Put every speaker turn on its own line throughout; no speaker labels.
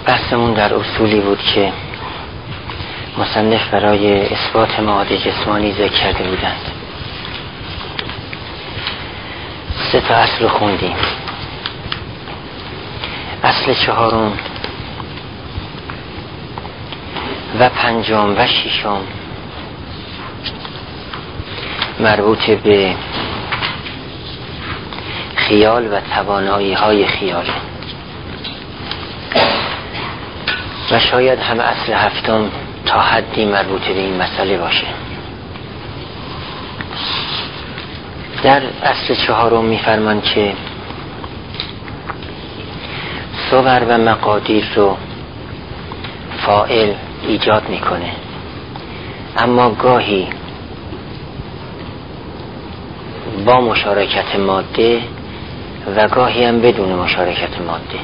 بحثمون در اصولی بود که مصنف برای اثبات معاد جسمانی ذکر کرده بودند. 3 اصل رو خوندیم. اصل 4 و 5 و 6 مربوط به خیال و توانایی های خیال و شاید هم اصل 7 تا حدی مربوط به این مسئله باشه. در اصل 4 میفرمان که صور و مقادیر رو فاعل ایجاد میکنه، اما گاهی با مشارکت ماده و گاهی هم بدون مشارکت ماده.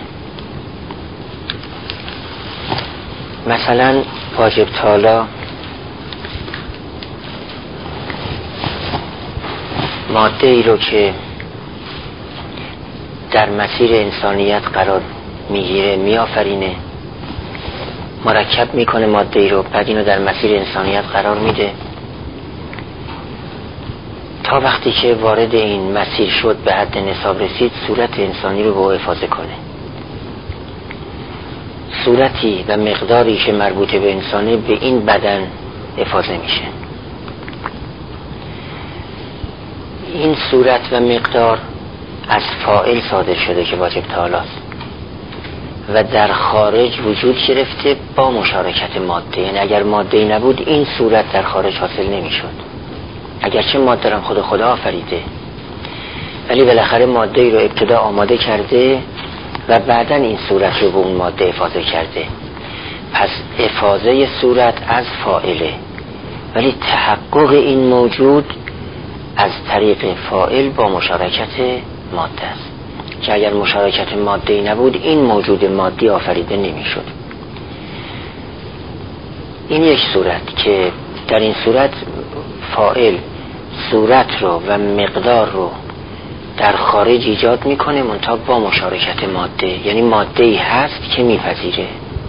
مثلا واجب تالا ماده ای رو که در مسیر انسانیت قرار میگیره میآفرینه، مرکب میکنه ماده ای رو، بعد اینو در مسیر انسانیت قرار میده تا وقتی که وارد این مسیر شد به حد نصاب رسید صورت انسانی رو به او افاضه کنه. صورتی و مقداری که مربوط به انسانه به این بدن افاضه میشه. این صورت و مقدار از فاعل صادر شده که واجب تعالیست و در خارج وجود گرفته با مشارکت ماده. یعنی اگر ماده نبود این صورت در خارج حاصل نمیشد، اگرچه ماده را خدا آفریده، ولی بالاخره ماده ای رو ابتدا آماده کرده و بعداً این صورت رو به اون ماده افاضه کرده. پس افاضه صورت از فاعله، ولی تحقق این موجود از طریق فاعل با مشارکت ماده است که اگر مشارکت ماده نبود این موجود مادی آفریده نمیشد. این یک صورت که در این صورت فاعل صورت رو و مقدار رو در خارج ایجاد میکنه منتها با مشارکت ماده، یعنی ماده ای هست که میپذیره.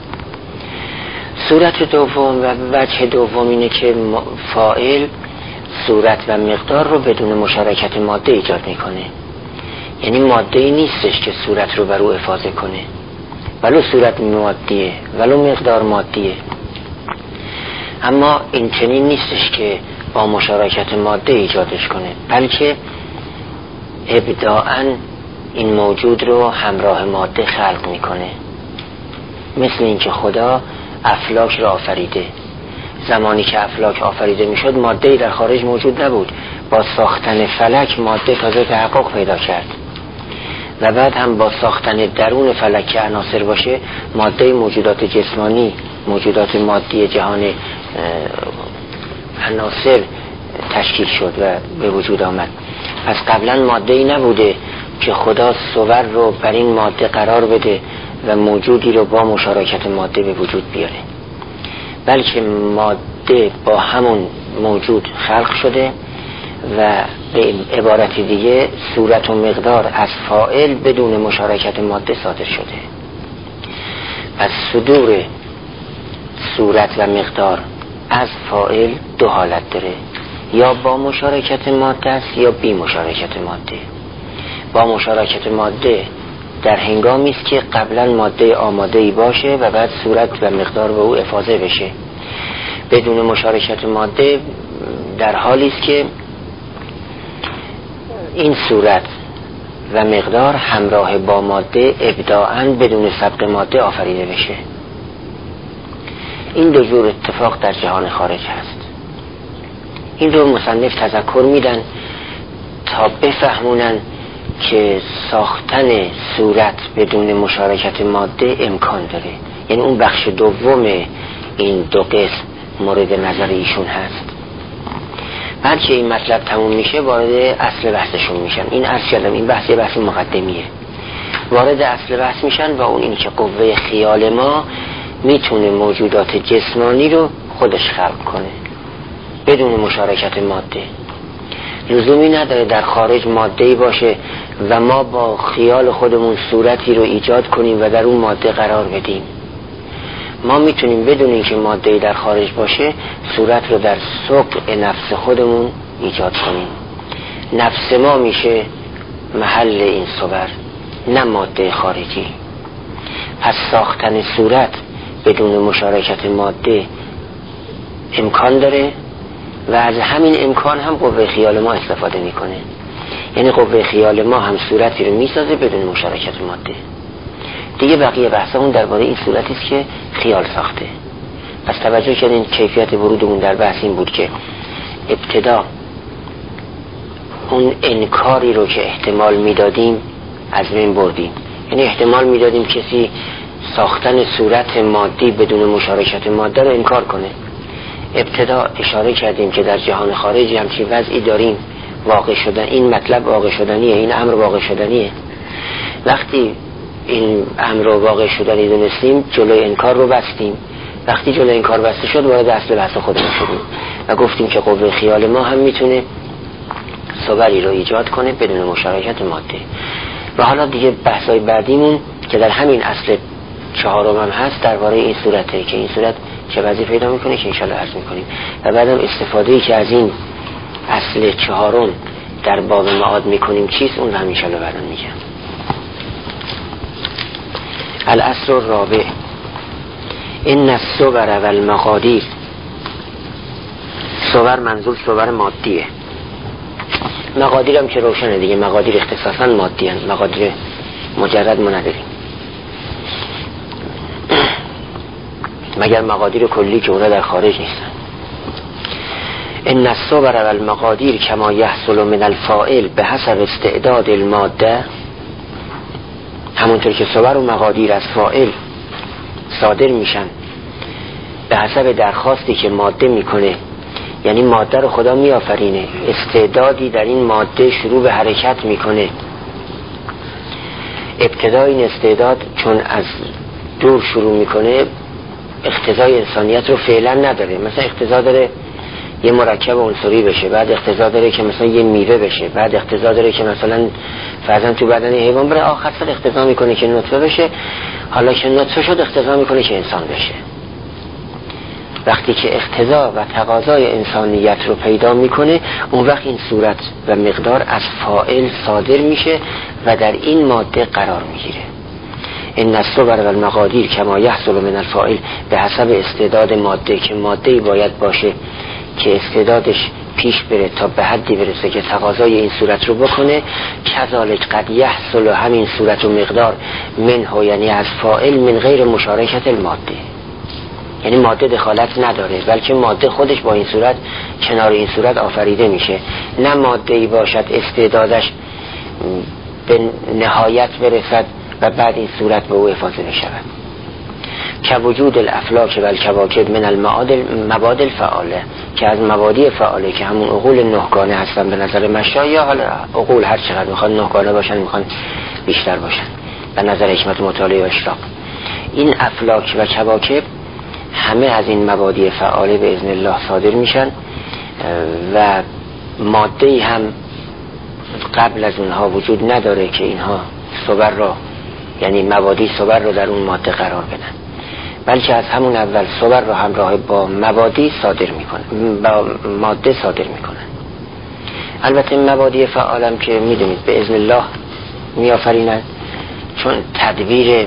صورت دوم و وجه دوم اینه که فاعل صورت و مقدار رو بدون مشارکت ماده ایجاد میکنه، یعنی ماده ای نیستش که صورت رو بر او افاضه کنه، ولو صورت مادیه ولو مقدار مادیه، اما این چنین نیستش که با مشارکت ماده ایجادش کنه، بلکه ابتداءً این موجود رو همراه ماده خلق میکنه. مثل اینکه خدا افلاک را آفریده، زمانی که افلاک آفریده میشد ماده‌ای در خارج موجود نبود، با ساختن فلک ماده تازه تحقق پیدا کرد و بعد هم با ساختن درون فلک که عناصر باشه ماده موجودات جسمانی، موجودات مادی جهان عناصر تشکیل شد و به وجود آمد. پس قبلا ماده‌ای نبوده که خدا صور رو بر این ماده قرار بده و موجودی رو با مشارکت ماده به وجود بیاره، بلکه ماده با همون موجود خلق شده و به عبارت دیگه صورت و مقدار از فاعل بدون مشارکت ماده صادر شده. پس صدور صورت و مقدار از فاعل 2 حالت داره، یا با مشارکت ماده است یا بی مشارکت ماده. با مشارکت ماده در هنگامی است که قبلا ماده آماده‌ای باشه و بعد صورت و مقدار به او افاضه بشه. بدون مشارکت ماده در حالی است که این صورت و مقدار همراه با ماده ابتداءً بدون سبق ماده آفریده بشه. این 2 جور اتفاق در جهان خارج هست. این رو مصنف تذکر میدن تا بفهمونن که ساختن صورت بدون مشارکت ماده امکان داره. یعنی اون بخش دوم این 2 قسم مورد نظر ایشون هست. بعد که این مطلب تموم میشه وارد اصل بحثشون میشن. این عرض کردم این بحث مقدمیه. وارد اصل بحث میشن و اون این که قوه خیال ما میتونه موجودات جسمانی رو خودش خلق کنه بدون مشارکت ماده. لزومی نداره در خارج ماده‌ای باشه و ما با خیال خودمون صورتی رو ایجاد کنیم و در اون ماده قرار بدیم. ما میتونیم بدون اینکه ماده‌ای در خارج باشه صورت رو در سقع نفس خودمون ایجاد کنیم. نفس ما میشه محل این صور، نه ماده خارجی. پس ساختن صورت بدون مشارکت ماده امکان داره و از همین امکان هم قوه خیال ما استفاده میکنه. یعنی قوه خیال ما هم صورتی رو میسازه بدون مشارکت ماده. دیگه بقیه بحثمون درباره این صورتی است که خیال ساخته. پس توجه کردین کیفیت ورودمون در بحث این بود که ابتدا اون انکاری رو که احتمال میدادیم از بین بردیم. یعنی احتمال میدادیم کسی ساختن صورت مادی بدون مشارکت ماده رو انکار کنه. ابتدا اشاره کردیم که در جهان خارجی همچین وضعی داریم، واقع شدن این مطلب واقع شدنیه، این امر واقع شدنیه. وقتی این امر واقع شدنی دونستیم جلوی انکار رو بستیم. وقتی جلوی انکار بسته شد وارد اصل بحث خودمون شدیم و گفتیم که قوه خیال ما هم میتونه صوری رو ایجاد کنه بدون مشارکت ماده. و حالا دیگه بحثای بعدیمون که در همین اصل چهارم هم هست درباره این صورته که این صورت چه وضعی پیدا میکنه که انشالله عرض میکنیم و بعدم استفاده‌ای که از این اصل چهارم در باب معاد میکنیم چیست اون رو هم انشالله بعدم میگم. الاصل الرابع ان الصور والمقادیر. صور منظور صور مادیه، مقادیر هم که روشنه دیگه، مقادیر اختصاصا مادی هست، مقادیر مجرد ما نداریم مگر مقادیر کلی که اونا در خارج نیستن. ان الصور والمقادیر کما یحصل من الفاعل به حسب استعداد الماده. همونطور که صور و مقادیر از فاعل صادر میشن به حسب درخواستی که ماده میکنه، یعنی ماده رو خدا میآفرینه، استعدادی در این ماده شروع به حرکت میکنه. ابتدا این استعداد چون از دور شروع میکنه اقتضای انسانیت رو فعلا نداره. مثلا اقتضا داره یه مرکب عنصری بشه، بعد اقتضا داره که مثلا یه میوه بشه، بعد اقتضا داره که مثلا فرضاً تو بدن حیوان بره، آخر سر اقتضا میکنه که نطفه بشه، حالا که نطفه شد اقتضا میکنه که انسان بشه. وقتی که اقتضا و تقاضای انسانیت رو پیدا میکنه اون وقت این صورت و مقدار از فاعل صادر میشه و در این ماده قرار میگیره. ان الصور والمقادیر کما یحصل من الفاعل به حسب استعداد ماده، که ماده‌ای باید باشه که استعدادش پیش بره تا به حدی برسه که تقاضای این صورت رو بکنه. کذالک قد یحصل همین صورت و مقدار منه، یعنی از فاعل من غیر مشارکت الماده، یعنی ماده دخالت نداره بلکه ماده خودش با این صورت کنار این صورت آفریده میشه. نه ماده‌ای باشد استعدادش به نهایت برسد و بعد این صورت به او افاضه میشود. که وجود الافلاک و الکواکب من المباد الفعاله، که از مبادی فعاله که همون عقول نهگانه هستن به نظر مشای، یا حالا عقول هر چقدر میخوان نهگانه باشن میخوان بیشتر باشن به نظر حکمت مطالعه و اشراق، این افلاک و کواکب همه از این مبادی فعاله به اذن الله صادر میشن و ماده‌ای هم قبل از اونها وجود نداره که اینها صور را، یعنی مبادی صور رو در اون ماده قرار بدن، بلکه از همون اول صور رو همراه با مبادی صادر میکنن، با ماده صادر میکنن. البته مبادی فعالم که میدونید به اذن الله میآفرینن، چون تدبیر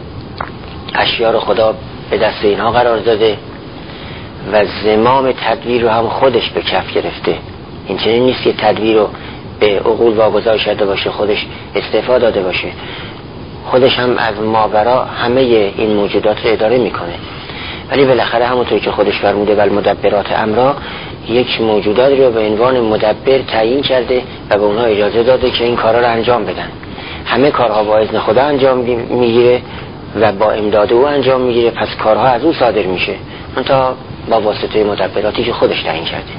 اشیاء رو خدا به دست اینها قرار داده و زمام تدبیر رو هم خودش به کف گرفته. این چنین نیست که تدبیر رو به عقول واگذار شده باشه خودش استعفا داده باشه، خودش هم از ماورا همه این موجودات رو اداره میکنه، ولی بالاخره همونطور که خودش فرموده و المدبرات امرا، یک موجودات رو به عنوان مدبر تعیین کرده و به اونها اجازه داده که این کارا رو انجام بدن. همه کارها با اذن خدا انجام میگیره و با امداد او انجام میگیره، پس کارها از او صادر میشه منتها با واسطه مدبراتی که خودش تعیین کرده.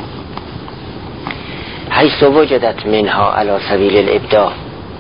حیث وجدت منها علی سبیل الابداع،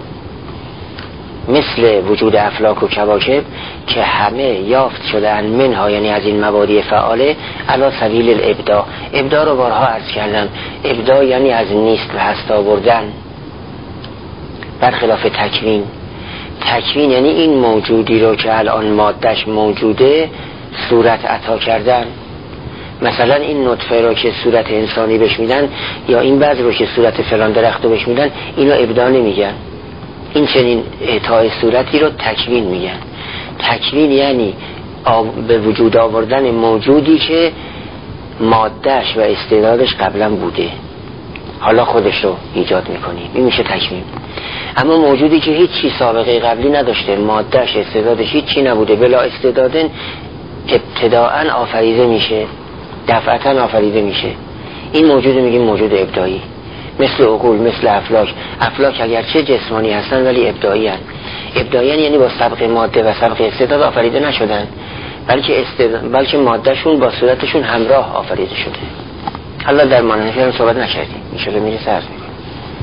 مثل وجود افلاک و کواکب که همه یافت شدن منها، یعنی از این مبادی فعاله، علی سبیل الابداع. ابداع رو بارها عرض کردم، ابداع یعنی از نیست و هست آوردن، برخلاف تکوین. تکوین یعنی این موجودی رو که الان مادهش موجوده صورت عطا کردن. مثلا این نطفه رو که صورت انسانی بهش میدن یا این بذر رو که صورت فلان درخت رو بهش میدن، اینو ابداع نمیگن. این چنین اعطای صورتی رو تکوین میگن. تکوین یعنی به وجود آوردن موجودی که مادهش و استعدادش قبلا بوده، حالا خودش رو ایجاد میکنیم، این میشه تکوین. اما موجودی که هیچی سابقه قبلی نداشته، مادهش استعدادش هیچی نبوده، بلا استعدادن ابتداءً آفریده میشه، دفعتاً آفریده میشه، این موجود میگیم موجود ابداعی. مثل عقول، مثل افلاک اگرچه جسمانی هستن ولی ابداعی هستن. ابداعی یعنی با سبق ماده و سبق استعداد آفریده نشدن، بلکه مادهشون با صورتشون همراه آفریده شده. حالا در مانند صحبت نکردیم، میشه میرسه عرض میکنم.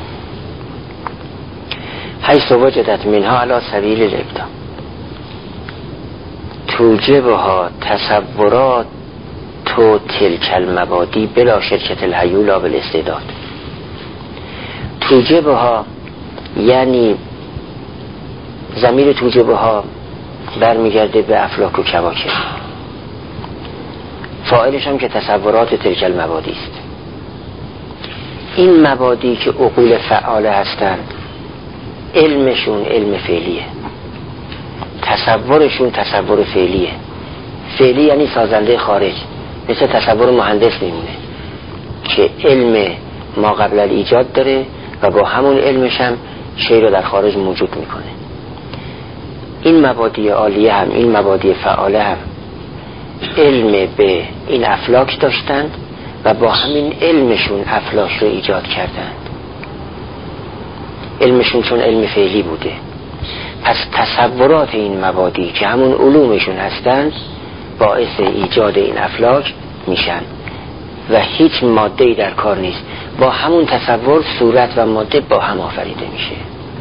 حیث وجدت منها علی سبیل الابداع توجبها تصورات تو تلک المبادی بلا شرکت الهیولا بالاستعداد. توجبها یعنی ضمیر توجبها برمیگرده به افلاک و کواکب، فاعلش هم که تصورات تلک المبادی است. این مبادی که عقول فعاله هستند، علمشون علم فعلیه، تصورشون تصور فعلیه. فعلی یعنی سازنده خارج، مثل تصور مهندس میمونه که علم ما قبل ایجاد داره و با همون علمش هم شی رو در خارج موجود میکنه. این مبادی عالیه هم، این مبادی فعاله هم علم به این افلاک داشتند و با همین علمشون افلاک رو ایجاد کردند. علمشون چون علم فعلی بوده، پس تصورات این مبادی که همون علومشون هستند باعث ایجاد این افلاک میشن و هیچ ماده‌ای در کار نیست. با همون تصور صورت و ماده با هم آفریده میشه.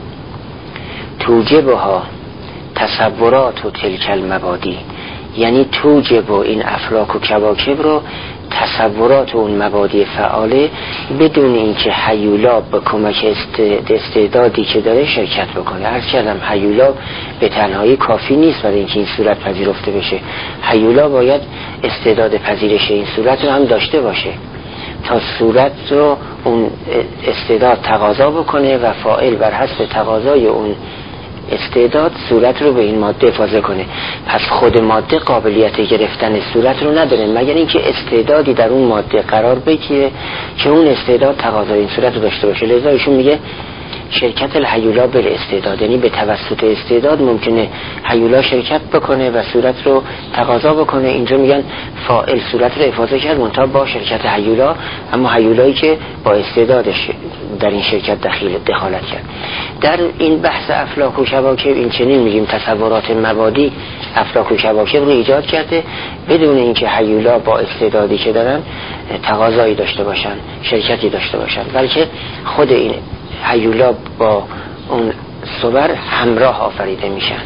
توجبها تصورات و تلک المبادی یعنی توجب این افلاک و کواکب رو تصورات اون مبادی فعاله بدون اینکه هیولا به کمک استعدادی که داره شرکت بکنه. عرض کردم هیولا به تنهایی کافی نیست برای اینکه این صورت پذیرفته بشه. هیولا باید استعداد پذیرش این صورت رو هم داشته باشه تا صورت رو اون استعداد تقاضا بکنه و فاعل بر حسب تقاضای اون استعداد صورت رو به این ماده افاضه کنه. پس خود ماده قابلیت گرفتن صورت رو نداره مگر اینکه استعدادی در اون ماده قرار بگیره که اون استعداد تقاضای این صورت رو داشته باشه. لذا ایشون میگه شرکت الهیولا بر استعداد، یعنی به توسط استعداد ممکنه هیولا شرکت بکنه و صورت رو تقاضا بکنه. اینجا میگن فاعل صورت رو افاضه کرد منتها با شرکت هیولا، اما هیولایی که با استعدادش در این شرکت دخالت کرد. در این بحث افلاک و کواکب این چنین میگیم تصورات مبادی افلاک و کواکب رو ایجاد کرده بدون اینکه هیولا با استعدادی که دارن تقاضایی داشته باشن، شرکتی داشته باشن، بلکه خود این هیولا با اون صور همراه آفریده میشن.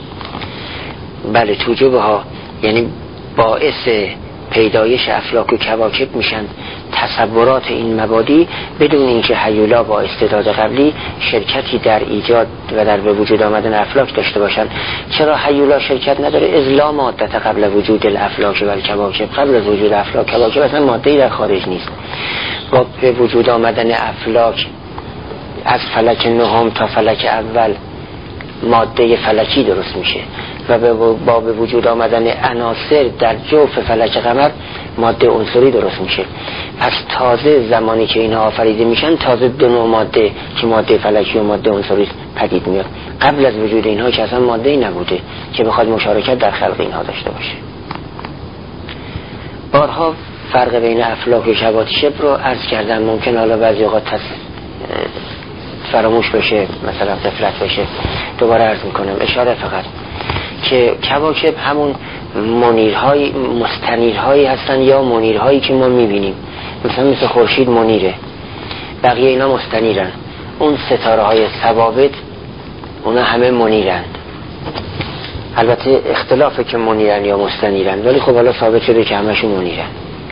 بله توجبها یعنی باعث پیدایش افلاک و کواکب میشن تصورات این مبادی بدون اینکه هیولا با استعداد قبلی شرکتی در ایجاد و در به وجود آمدن افلاک داشته باشن. چرا هیولا شرکت نداره؟ از لا ماده قبل وجود الافلاک و الکواکب، قبل از وجود افلاک کواکب اصلا ماده‌ای در خارج نیست. با به وجود آمدن افلاک از فلک نهم تا فلک اول ماده فلکی درست میشه و با به وجود آمدن عناصر در جوف فلک قمر ماده عنصری درست میشه. پس تازه زمانی که اینا آفریده میشن تازه دو نوع ماده که ماده فلکی و ماده عنصری پدید میاد. قبل از وجود اینها که اصلا ماده‌ای نبوده که بخواد مشارکت در خلق اینها داشته باشه. بارها فرق بین افلاک و کواکب رو عرض کردم، ممکن حالا بعضی اوقات فراموش بشه، مثلا غفلت بشه. دوباره عرض میکنم اشاره فقط که کواکب همون منیرهای مستنیرهایی هستن یا منیرهایی که ما میبینیم، مثل خورشید منیره، بقیه اینا مستنیرن. اون ستاره های ثوابت اونا همه منیرند. البته اختلافه که منیرن یا مستنیرن، ولی خب حالا ثابت شده که همشون منیرن.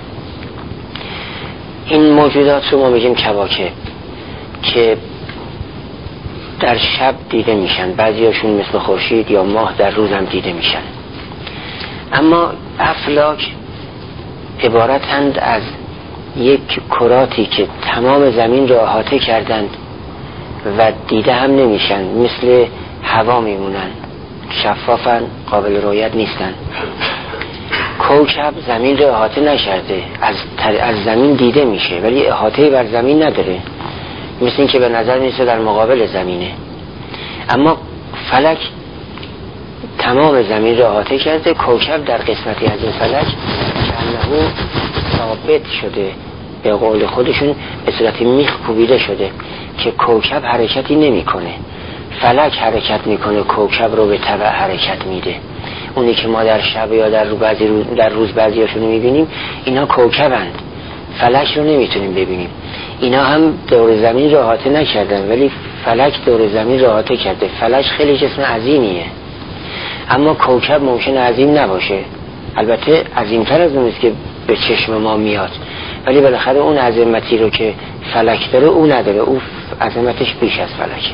این موجودات رو ما میگیم کواکب که در شب دیده میشن، بعضیاشون مثل خورشید یا ماه در روز هم دیده میشن. اما افلاک عبارتند از یک کراتی که تمام زمین را احاطه کردند و دیده هم نمیشن، مثل هوا میمونن، شفافن، قابل رؤیت نیستن. کوکب زمین را احاطه نشده، از زمین دیده میشه ولی احاطه بر زمین نداره، مثل این که به نظر میسه در مقابل زمینه. اما فلک تمام زمین را احاطه کرده. کوکب در قسمتی از این فلک کانه ثابت شده، به قول خودشون به صورت میخ کوبیده شده که کوکب حرکتی نمیکنه. فلک حرکت میکنه، کوکب رو به تبع حرکت میده. اونی که ما در شب یا در روز بعضیاشون رو میبینیم، اینا کوکبند، فلک رو نمیتونیم ببینیم. اینا هم دور زمین رو احاطه نکردن ولی فلک دور زمین رو احاطه کرده. فلک خیلی جسم عظیمیه، اما کوکب ممکنه عظیم نباشه، البته عظیمتر از اون است که به چشم ما میاد، ولی بالاخره اون عظمتی رو که فلک داره او نداره، او عظمتش بیش از فلکه.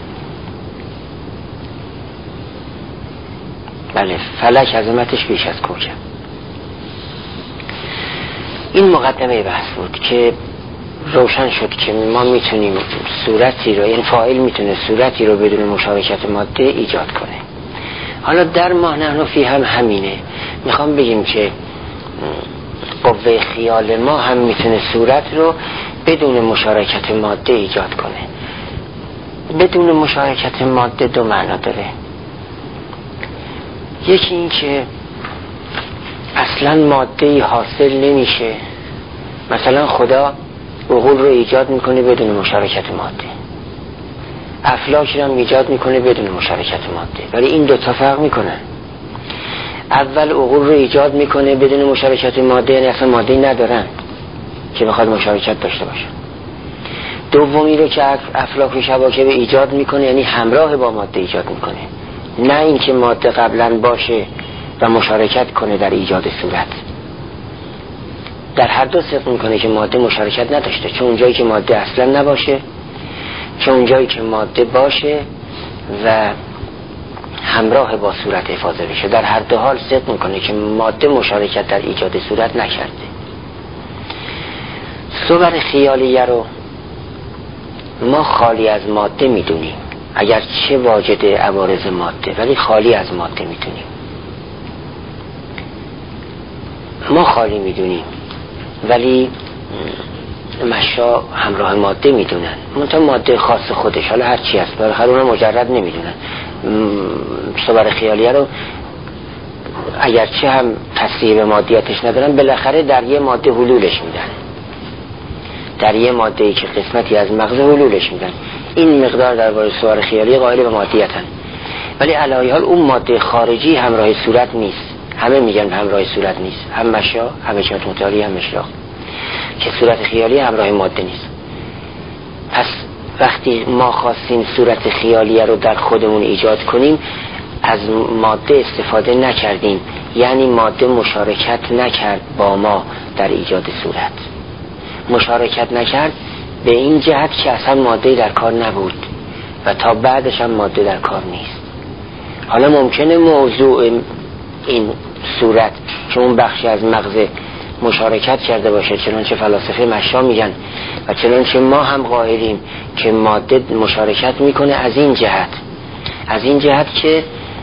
بله، فلک عظمتش بیش از کوکب. این مقدمه بحث بود که روشن شد که ما میتونیم صورتی رو، یعنی فاعل میتونه صورتی رو بدون مشارکت ماده ایجاد کنه. حالا در ما نحن فی هم همینه. میخوام بگیم که قوه خیال ما هم میتونه صورت رو بدون مشارکت ماده ایجاد کنه. بدون مشارکت ماده دو معنا داره. یکی این که اصلا ماده‌ای حاصل نمیشه، مثلا خدا عقول رو ایجاد میکنه بدون مشارکت ماده، افلاک رو هم ایجاد میکنه بدون مشارکت ماده، ولی این دو تا فرق میکنن. اول عقول رو ایجاد میکنه بدون مشارکت ماده، یعنی اصلا ماده‌ای ندارن که بخواد مشارکت داشته باشن. دومی رو که افلاک و شباکه ایجاد میکنه، یعنی همراه با ماده ایجاد میکنه، نه اینکه ماده قبلا باشه و مشارکت کنه در ایجاد صورت. در هر دو صدق میکنه که ماده مشارکت نداشته، چون اونجایی که ماده اصلا نباشه، چون اونجایی که ماده باشه و همراه با صورت افاضه بشه. در هر دو حال صدق میکنه که ماده مشارکت در ایجاد صورت نکرده. صور خیالیه رو ما خالی از ماده میدونیم، اگر چه واجد عوارض ماده، ولی خالی از ماده میدونیم. ما خالی میدونیم ولی مشا همراه ماده میدونن، منتها ماده خاص خودش، حالا هر چی هست، بالاخره اونا مجرد نمیدونن. صور خیالیه رو اگرچه هم تصریح به مادیاتش ندارن، بالاخره در یه ماده حلولش میدن، در یه ماده‌ای که قسمتی از مغز حلولش میدن. این مقدار درباره صور خیالی قائل به مادیتن، ولی علی حال اون ماده خارجی همراه صورت نیست. همه میگن همراه صورت نیست، هم مشا، هم حکمت متعالی، هم مشراق، که صورت خیالی همراه ماده نیست. پس وقتی ما خواستیم صورت خیالیه رو در خودمون ایجاد کنیم، از ماده استفاده نکردیم، یعنی ماده مشارکت نکرد با ما در ایجاد صورت. مشارکت نکرد به این جهت که اصلا ماده در کار نبود و تا بعدش هم ماده در کار نیست. حالا ممکنه موضوع این صورت که اون بخشی از مغز مشارکت کرده باشه، چنانچه فلاسفه مشا میگن و چنانچه ما هم قائلیم که ماده مشارکت میکنه از این جهت که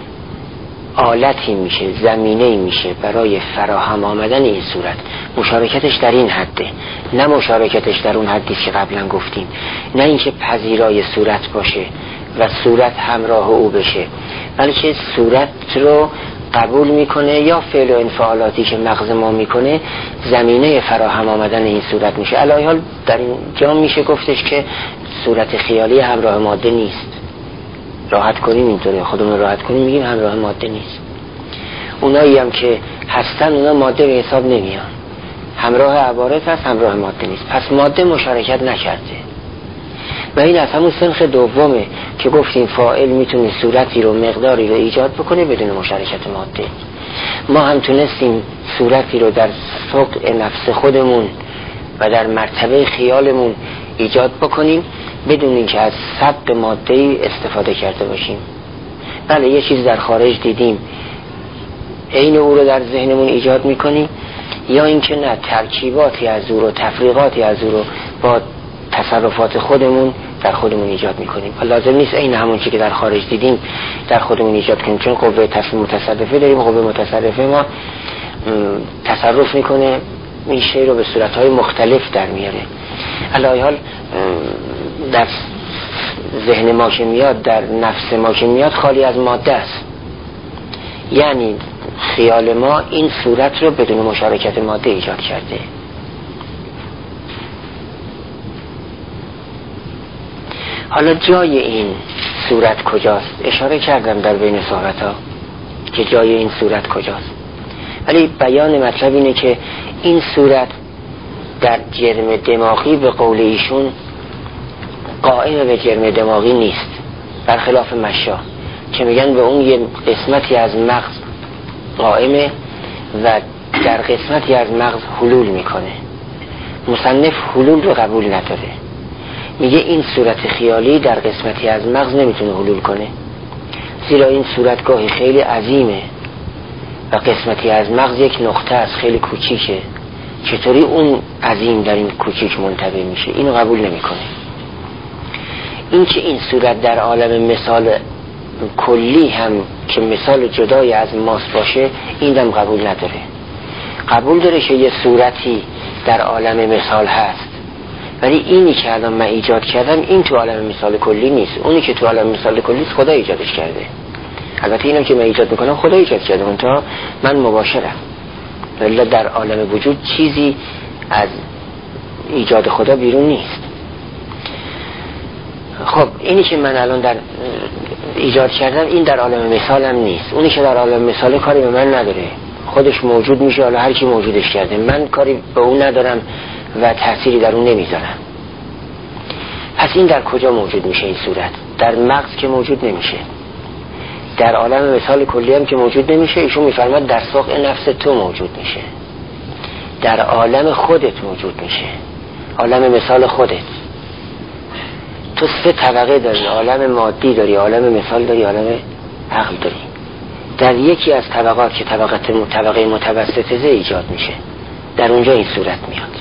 آلتی میشه، زمینه‌ای میشه برای فراهم آمدن این صورت. مشارکتش در این حده، نه مشارکتش در اون حدی که قبلا گفتیم، نه اینکه پذیرای صورت باشه و صورت همراه او بشه، بلکه صورت رو قبول میکنه یا فعل و انفعالاتی که مغز ما میکنه زمینه فراهم آمدن این صورت میشه. علی حال در این جا میشه گفتش که صورت خیالی همراه ماده نیست. راحت کنیم اینطوری، خودمون راحت کنیم میگیم همراه ماده نیست. اونایی هم که هستن اونا ماده به حساب نمیان، همراه عوارض هست، همراه ماده نیست. پس ماده مشارکت نکرده و این از همون سنخ دومه که گفتیم فاعل میتونه صورتی رو، مقداری رو ایجاد بکنه بدون مشارکت ماده. ما هم تونستیم صورتی رو در سقع نفس خودمون و در مرتبه خیالمون ایجاد بکنیم بدون اینکه از سبق ماده‌ای استفاده کرده باشیم. بله یه چیز در خارج دیدیم، عین او رو در ذهنمون ایجاد میکنیم، یا اینکه نه ترکیباتی از او رو، تفریقاتی از او رو با تصرفات خودمون در خودمون ایجاد میکنیم. لازم نیست عین همون چیزی که در خارج دیدیم در خودمون ایجاد کنیم، چون قوه متصرفه داریم. قوه متصرفه ما تصرف میکنه، این شی رو به صورتهای مختلف در میاره. علی حال در ذهن ما که میاد، در نفس ما که میاد، خالی از ماده است. یعنی خیال ما این صورت رو بدون مشارکت ماده ایجاد کرده. حالا جای این صورت کجاست؟ اشاره کردم در بین صحبت‌ها که جای این صورت کجاست، ولی بیان مطلب اینه که این صورت در جرم دماغی به قول ایشون قائم به جرم دماغی نیست، برخلاف مشا که میگن به اون یه قسمتی از مغز قائمه و در قسمتی از مغز حلول میکنه. مصنف حلول رو قبول نداره، میگه این صورت خیالی در قسمتی از مغز نمیتونه حلول کنه، زیرا این صورت گاهی خیلی عظیمه و قسمتی از مغز یک نقطه از خیلی کوچیکه، چطوری اون عظیم در این کوچیک منطبع میشه؟ اینو قبول نمیکنه. این که این صورت در عالم مثال کلی هم که مثال جدای از ماست باشه، این هم قبول نداره. قبول داره که یه صورتی در عالم مثال هست، ولی اینی که الان من ایجاد کردم این تو عالم مثال کلی نیست. اونی که تو عالم مثال کلی است خدا ایجادش کرده. البته اینم که من ایجاد میکنم خدا ایجاد کرده، منتها من مباشرم، ولی در عالم وجود چیزی از ایجاد خدا بیرون نیست. خب اینی که من الان در ایجاد کردم این در عالم مثال هم نیست. اونی که در عالم مثال کاری به من نداره، خودش موجود میشه، حالا هر کی موجودش کرده، من کاری به اون ندارم و تأثیری در اون نمیذارم. پس این در کجا موجود میشه این صورت؟ در مغز که موجود نمیشه، در عالم مثال کلی هم که موجود نمیشه. ایشون میفرماد در سوق نفس تو موجود میشه، در عالم خودت موجود میشه، عالم مثال خودت. تو 3 طبقه داری، عالم مادی داری، عالم مثال داری، عالم عقل داری. در یکی از طبقات که طبقه متوسطه ایجاد میشه، در اونجا این صورت میاد.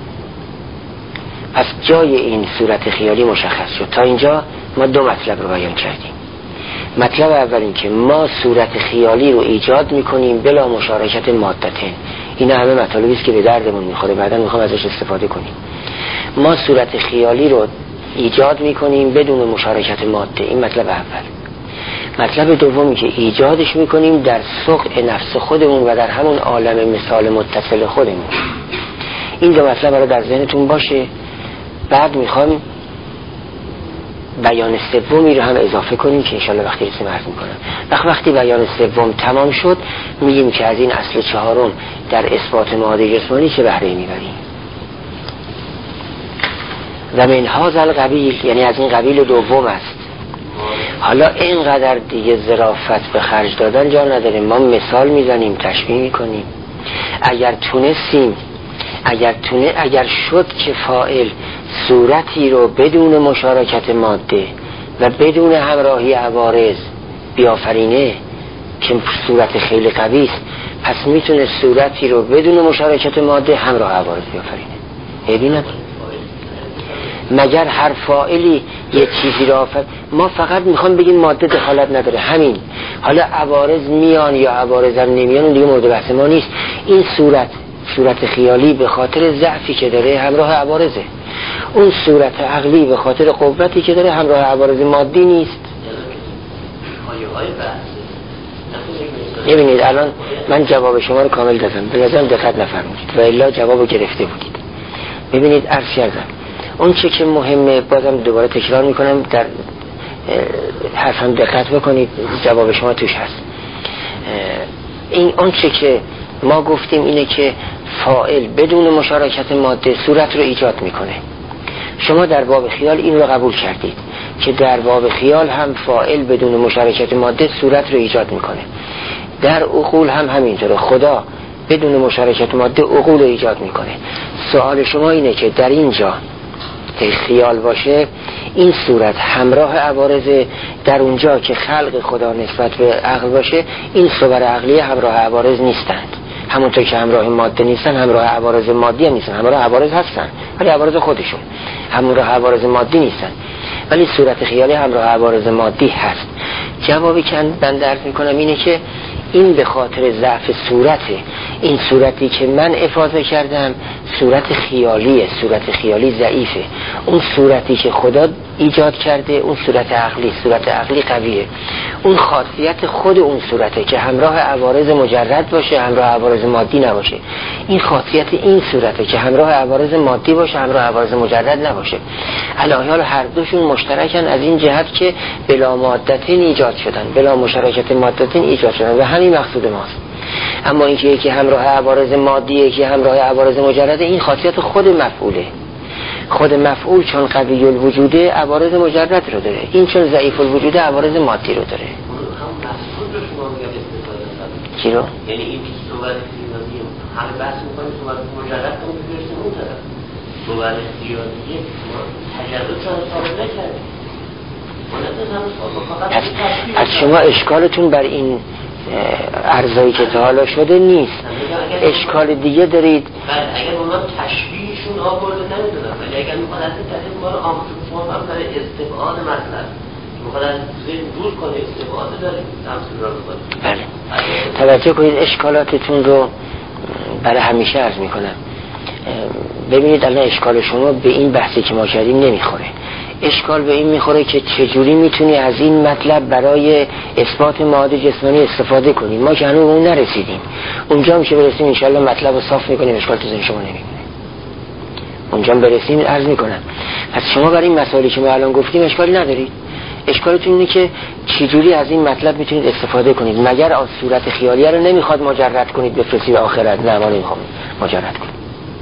پس جای این صورت خیالی مشخص شد. تا اینجا ما 2 مطلب رو بیان کردیم. مطلب اول این که ما صورت خیالی رو ایجاد میکنیم بلا مشارکت مادتین. این همه مطالبی است که به دردمون میخوره، بعدا میخوام ازش استفاده کنیم. ما صورت خیالی رو ایجاد میکنیم بدون مشارکت ماده. این مطلب اول. مطلب دومی که ایجادش میکنیم در سوق نفس خودمون و در همون عالم مثال متصل خودمون. این 2 مطلب رو در ذهنتون باشه. بعد میخوام بیان سومی رو هم اضافه کنیم که انشالله وقتی رسیم عرض میکنم. وقتی بیان سوم تمام شد میگیم که از این اصل 4 در اثبات معادی جسمانی چه بهره میبریم. و من هذا القبیل، یعنی از این قبیل دوم است. حالا اینقدر دیگه ظرافت به خرج دادن جا نداره. ما مثال میزنیم، تشبیه میکنیم. اگر تونستیم، اگر شد که فاعل صورتی رو بدون مشارکت ماده و بدون همراهی عوارض بیافرینه که صورت خیلی قوی است، پس میتونه صورتی رو بدون مشارکت ماده همراه عوارض بیافرینه. ببینید مگر هر فاعلی یه چیزی رو ما فقط میخوام بگیم ماده دخالت نداره، همین. حالا عوارض میان یا عوارض هم نمیان اون دیگه مورد بحث ما نیست. این صورت خیالی به خاطر ضعفی که داره همراه عوارضه، اون صورت عقلی به خاطر قوتی که داره همراه عوارض مادی نیست. ببینید الان من جواب شما رو کامل دادم، به نظرم دقت نفرمودید و الا جوابو گرفته بودید. ببینید عرض کردم اون چه که مهمه، بازم دوباره تکرار میکنم، در حرفم دقت بکنید، جواب شما توش هست. این اون چه که ما گفتیم اینه که فاعل بدون مشارکت ماده صورت رو ایجاد میکنه. شما در باب خیال این رو قبول کردید که در باب خیال هم فاعل بدون مشارکت ماده صورت رو ایجاد میکنه. در عقول هم همینطوره، خدا بدون مشارکت ماده عقول رو ایجاد میکنه. سوال شما اینه که در اینجا که خیال باشه این صورت همراه عوارض در اونجا که خلق خدا نسبت به عقل باشه، این صور عقلی همراه عوارض نیستند. همونطور که همراه ماده نیستن، همراه عوارض مادی هم نیستن. همراه عوارض هستن ولی عوارض خودشون، همراه عوارض مادی نیستن، ولی صورت خیالی همراه عوارض مادی هست. جوابی که من درک میکنم اینه که این به خاطر ضعف صورته. این صورتی که من افاضه کردم صورت خیالیه، صورت خیالی ضعیفه. اون صورتی که خدا ایجاد کرده اون صورت عقلی، صورت عقلی قویه. اون خاصیت خود اون صورته که همراه عوارض مجرد باشه، همراه عوارض مادی نباشه. این خاصیت این صورته که همراه عوارض مادی باشه، همراه عوارض مجرد نباشه. الهیال هر دوشون مشترکن از این جهت که بلا مادتین ایجاد شدن، بلا مشارکت مادتین ایجاد شدن و همین مقصود ماست. اما اینکه یکی همراه عوارض مادیه، یکی همراه عوارض مجرده، این خاصیت خود مفعوله. خود مفعول چون قوی الوجوده عوارض مجرد رو داره، این چون ضعیف الوجوده عوارض مادی رو داره. چی رو؟
یعنی این صورت خیالی همه بحث می‌کنیم صورت مجرد رو می‌گیریم اون طرف. صورت خیالی ما تجربه ثابت نکردیم.
از شما اشکالتون بر این ارزایی که تا حالا شده نیست، اشکال دیگه دارید.
اگر اونا تشبیهشون آورده نمیدونم، ولی اگر میخواد از این ما رو آموزش هم برای استفاده مطلب میخواد از ذهن دور کنه، استفاده داریم تمثیل را بکنیم.
بله، توجه کنید اشکالاتتون رو برای همیشه عرض میکنم. ببینید الان اشکال شما به این بحثی که ما کردیم نمیخوره. اشکال به این میخوره که چجوری میتونی از این مطلب برای اثبات معاد جسمانی استفاده کنی. ما که هنوز اون نرسیدیم، اونجا هم که برسیم انشالله مطلب رو صاف میکنیم، اشکال تو ذهن شما نمیمونه. اونجا هم برسیم عرض میکنم. پس شما برای این مسائلی که ما الان گفتیم اشکالی ندارید. اشکالتون اینه که چجوری از این مطلب میتونید استفاده کنید. مگر از صورت خیالیه رو نمیخواد مجرد کنید بفرستید آخرت؟ نه، ما نمیخوام مجرد کنیم.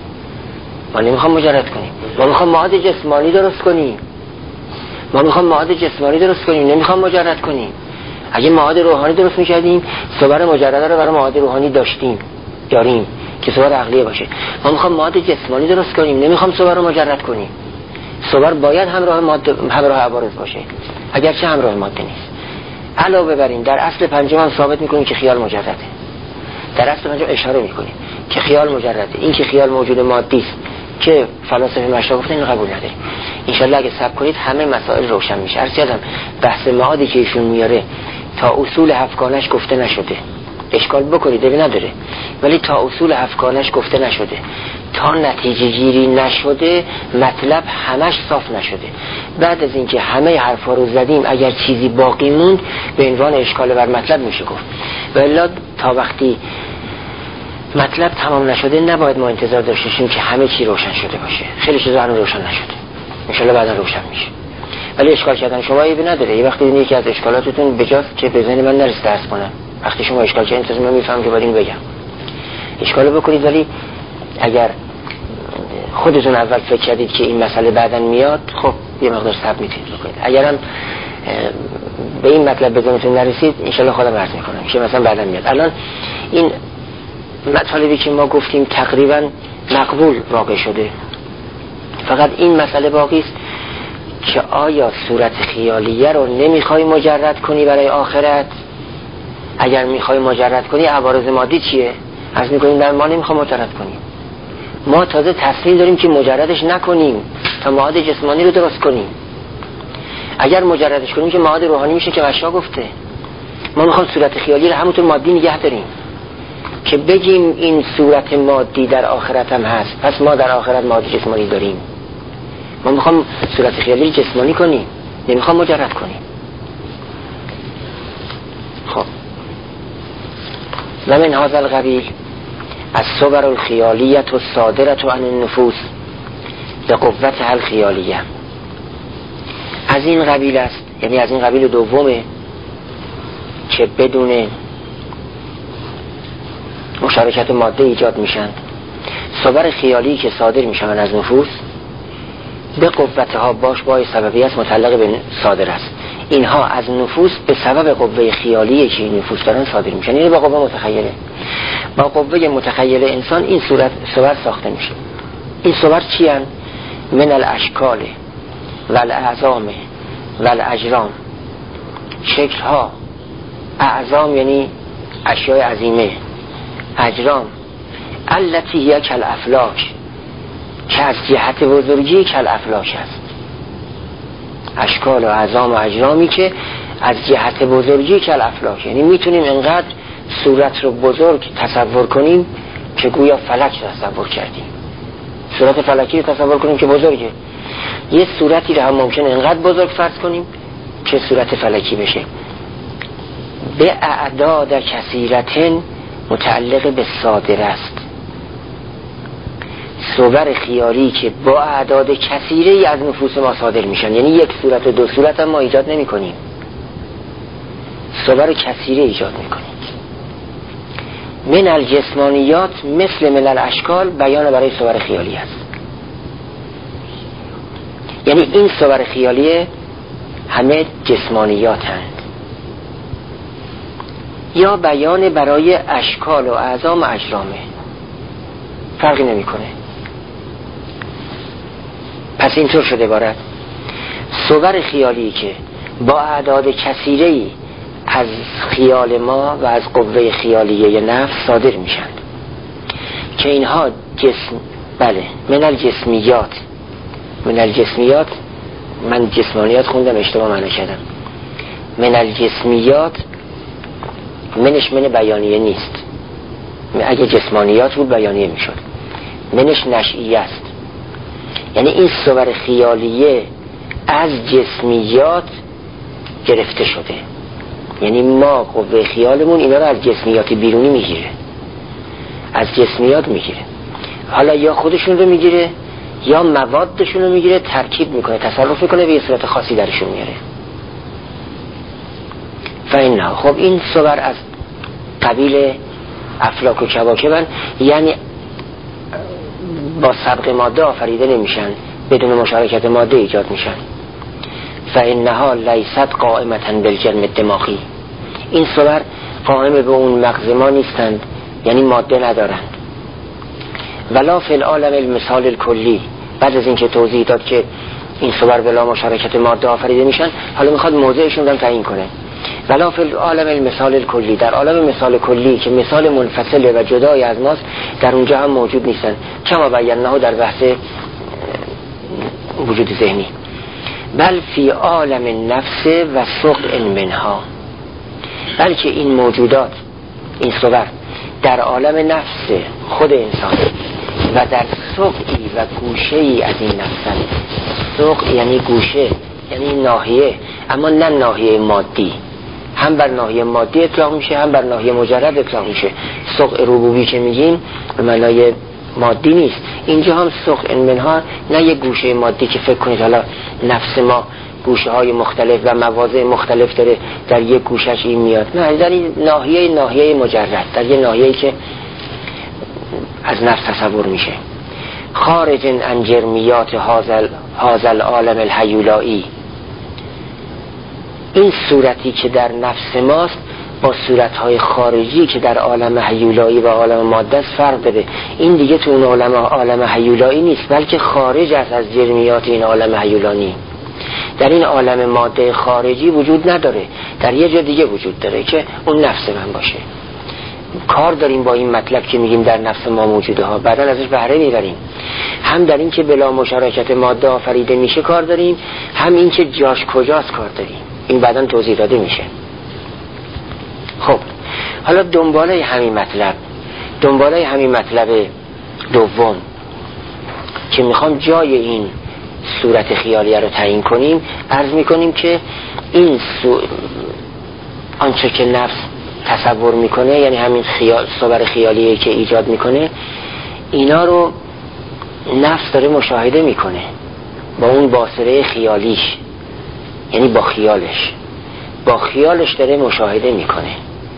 ما نمیخوام مجرد کنیم، ما میخوام معاد جسمانی درست کنیم. ما میخوام معاد جسمانی درست کنیم، نمیخوام مجرد کنیم. اگه معاد روحانی درست میکردیم صور مجرده رو برای معاد روحانی داریم که صور عقلیه باشه. ما میخوام معاد جسمانی درست کنیم، نمیخوام صور رو مجرد کنیم. صور باید همراه عوارض باشه، اگرچه همراه ماده نیست. علاوه بر این در اصل پنجم هم ثابت میکنیم که خیال مجرده. در اصل پنجم اشاره میکنیم که خیال مجرده. این که خیال موجود مادی است که فلاسفه مشرق گفتن، این قبول نداریم. انشالله اگه صبر کنید همه مسائل روشن میشه. عرض کردم بحث معادی که ایشون میاره تا اصول هفتگانش گفته نشده. اشکال بکنید دیگه نداره، ولی تا اصول هفتگانش گفته نشده، تا نتیجه گیری نشده، مطلب همش صاف نشده. بعد از اینکه همه حرفا رو زدیم اگر چیزی باقی موند به عنوان اشکال بر مطلب میشه گفت. ولی تا وقتی مطلب تمام نشده نباید ما انتظار داشته باشیم که همه چی روشن شده باشه. خیلی چیزا هنوز روشن نشده، انشالله بعدا روشن میشه. ولی اشکال کردن شما عیبی نداره. یه وقتی یکی از اشکالاتتون بجاست که به ذهن من نرسید درس کنم، وقتی شما اشکال کردین انتظار من میفهمم که باید این بگم. اشکالو بکنید، ولی اگر خودتون اول فکر کردید که این مسئله بعداً میاد، خب یه مقدار صبر میتونید بکنید. اگرم به این مطلب به ذهنتون نرسید انشالله خودم عرض میکنم که مثلا بعداً میاد. الان این مطالبی که ما گفتیم تقریبا مقبول واقع شده، فقط این مسئله باقی است که آیا صورت خیالیه رو نمیخوای مجرد کنی برای آخرت؟ اگر میخوای مجرد کنی عوارض مادی چیه؟ عرض میکنیم ما نمیخوام مجرد کنیم، ما تازه تصمیم داریم که مجردش نکنیم تا معاد جسمانی رو درست کنیم. اگر مجردش کنیم که معاد روحانی میشه که مشا گفته. ما میخوام صورت خیالی رو همونطور مادی نگه داریم که بگیم این صورت مادی در آخرت هم هست، پس ما در آخرت معاد جسمانی داریم. ما میخوام صورت خیالی جسمانی کنیم، نمیخوام مجرد کنیم. خب و من هذا القبیل الصور الخیالیه الصادره عن النفوس بقوتها الخیالیه. از این قبیل است، یعنی از این قبیل دومه که بدون مشارکت ماده ایجاد میشن صور خیالی که صادر میشن از نفوس به قوتها با سببیت متعلق به صادر است. اینها از نفوس به سبب قوه خیالی که این نفوس دارن صادر میشن، یعنی با قوه متخیله. با قوه متخیله انسان این صور ساخته میشه. این صور چی هن؟ من الاشکال و الاعظام و الاجرام، شکل ها، اعظام یعنی اشیاء عظیمه، اجرام التي هي کالافلاک، که از جهت بزرگی کالافلاک است. اشکال و اعظام و اجرامی که از جهت بزرگی کالافلاک، یعنی میتونیم انقدر صورت رو بزرگ تصور کنیم که گویا فلک تصور کردیم. صورت فلکی رو تصور کنیم که بزرگه. یه صورتی رو هم ممکنه انقدر بزرگ فرض کنیم که صورت فلکی بشه. به اعداد کثیرتن متعلق به صادر است. صور خیالی که با اعداد کثیره از نفوس ما صادر میشن، یعنی یک صورت و دو صورت هم ما ایجاد نمی کنیم، صور کثیره ایجاد میکنیم. من الجسمانیات مثل من الاشکال بیان برای صور خیالی است. یعنی این صور خیالی همه جسمانیات هست، یا بیان برای اشکال و اعظام و اجرامه، فرقی نمیکنه. پس اینطور شده بارد صور خیالی که با اعداد کثیره‌ای از خیال ما و از قوه خیالیه نفس صادر میشند که اینها جسم، بله، من الجسمیات، من الجسمیات، من جسمانیات خوندم اشتباه معنی کردم. من الجسمیات منش من بیانیه نیست، اگه جسمانیات بود بیانیه میشد. منش نشئیه است، یعنی این صور خیالیه از جسمیات گرفته شده، یعنی ما قوه خیالمون اینا رو از جسمیات بیرونی میگیره، از جسمیات میگیره. حالا یا خودشون رو میگیره یا موادشون رو میگیره، ترکیب میکنه، تصرف میکنه، به یه صورت خاصی درشون میاره. فإنه، خب این صور از قبیل افلاک و کواکبن، یعنی با سبق ماده آفریده نمیشن، بدون مشارکت ماده ایجاد میشن. فإنها لیست قائمة بالجرم الدماغی، این صور قائم به اون مغز ما نیستند، یعنی ماده ندارند. ولا فی العالم المثال الکلی، بعد از اینکه توضیح داد که این صور بلا مشارکت ماده آفریده میشن، حالا میخواد موضعشون رو تعیین کنه. ولا فی العالم المثال الکلی، در عالم مثال کلی که مثال منفصل و جدای از ماست، در اونجا هم موجود نیستن، کما بیانه در بحث وجود ذهنی. بل فی عالم النفس و سقع منها، بلکه این موجودات، این صور در عالم نفس خود انسان و در سقعی و گوشه‌ای از این نفسن. سقع یعنی گوشه، یعنی ناحیه، اما نه ناحیه مادی، هم بر ناحیه مادی اطلاق میشه هم بر ناحیه مجرد اطلاق میشه. سقع ربوبی که میگیم به معنای مادی نیست، اینجا هم سقع منها، نه یک گوشه مادی که فکر کنید حالا نفس ما گوشه های مختلف و مواضع مختلف داره، در یک گوشش این میاد، نه، در این ناحیه مجرد، در یک ناحیه‌ای که از نفس تصور میشه. خارج عن جرمیات هذا العالم الهیولایی، این صورتی که در نفس ماست با صورتهای خارجی که در عالم هیولایی و عالم ماده است فرق داره. این دیگه تو اون عالم هیولایی نیست، بلکه خارج است از جرمیات این عالم هیولانی. در این عالم ماده خارجی وجود نداره، در یه جا دیگه وجود داره که اون نفس من باشه. کار داریم با این مطلب که میگیم در نفس ما موجوده ها، بعدا ازش بهره میبریم. هم در این که بلا مشارکت ماده آفریده میشه کار داریم، هم این که جاش کجاست کار داریم. این بعدا توضیح داده میشه. خب حالا دنباله همین مطلب دوم که میخوام جای این صورت خیالیه رو تعیین کنیم، عرض میکنیم که این آنچه که نفس تصور میکنه، یعنی همین صور خیالیه که ایجاد میکنه، اینا رو نفس داره مشاهده میکنه با اون باصره خیالیش، یعنی با خیالش داره مشاهده میکنه.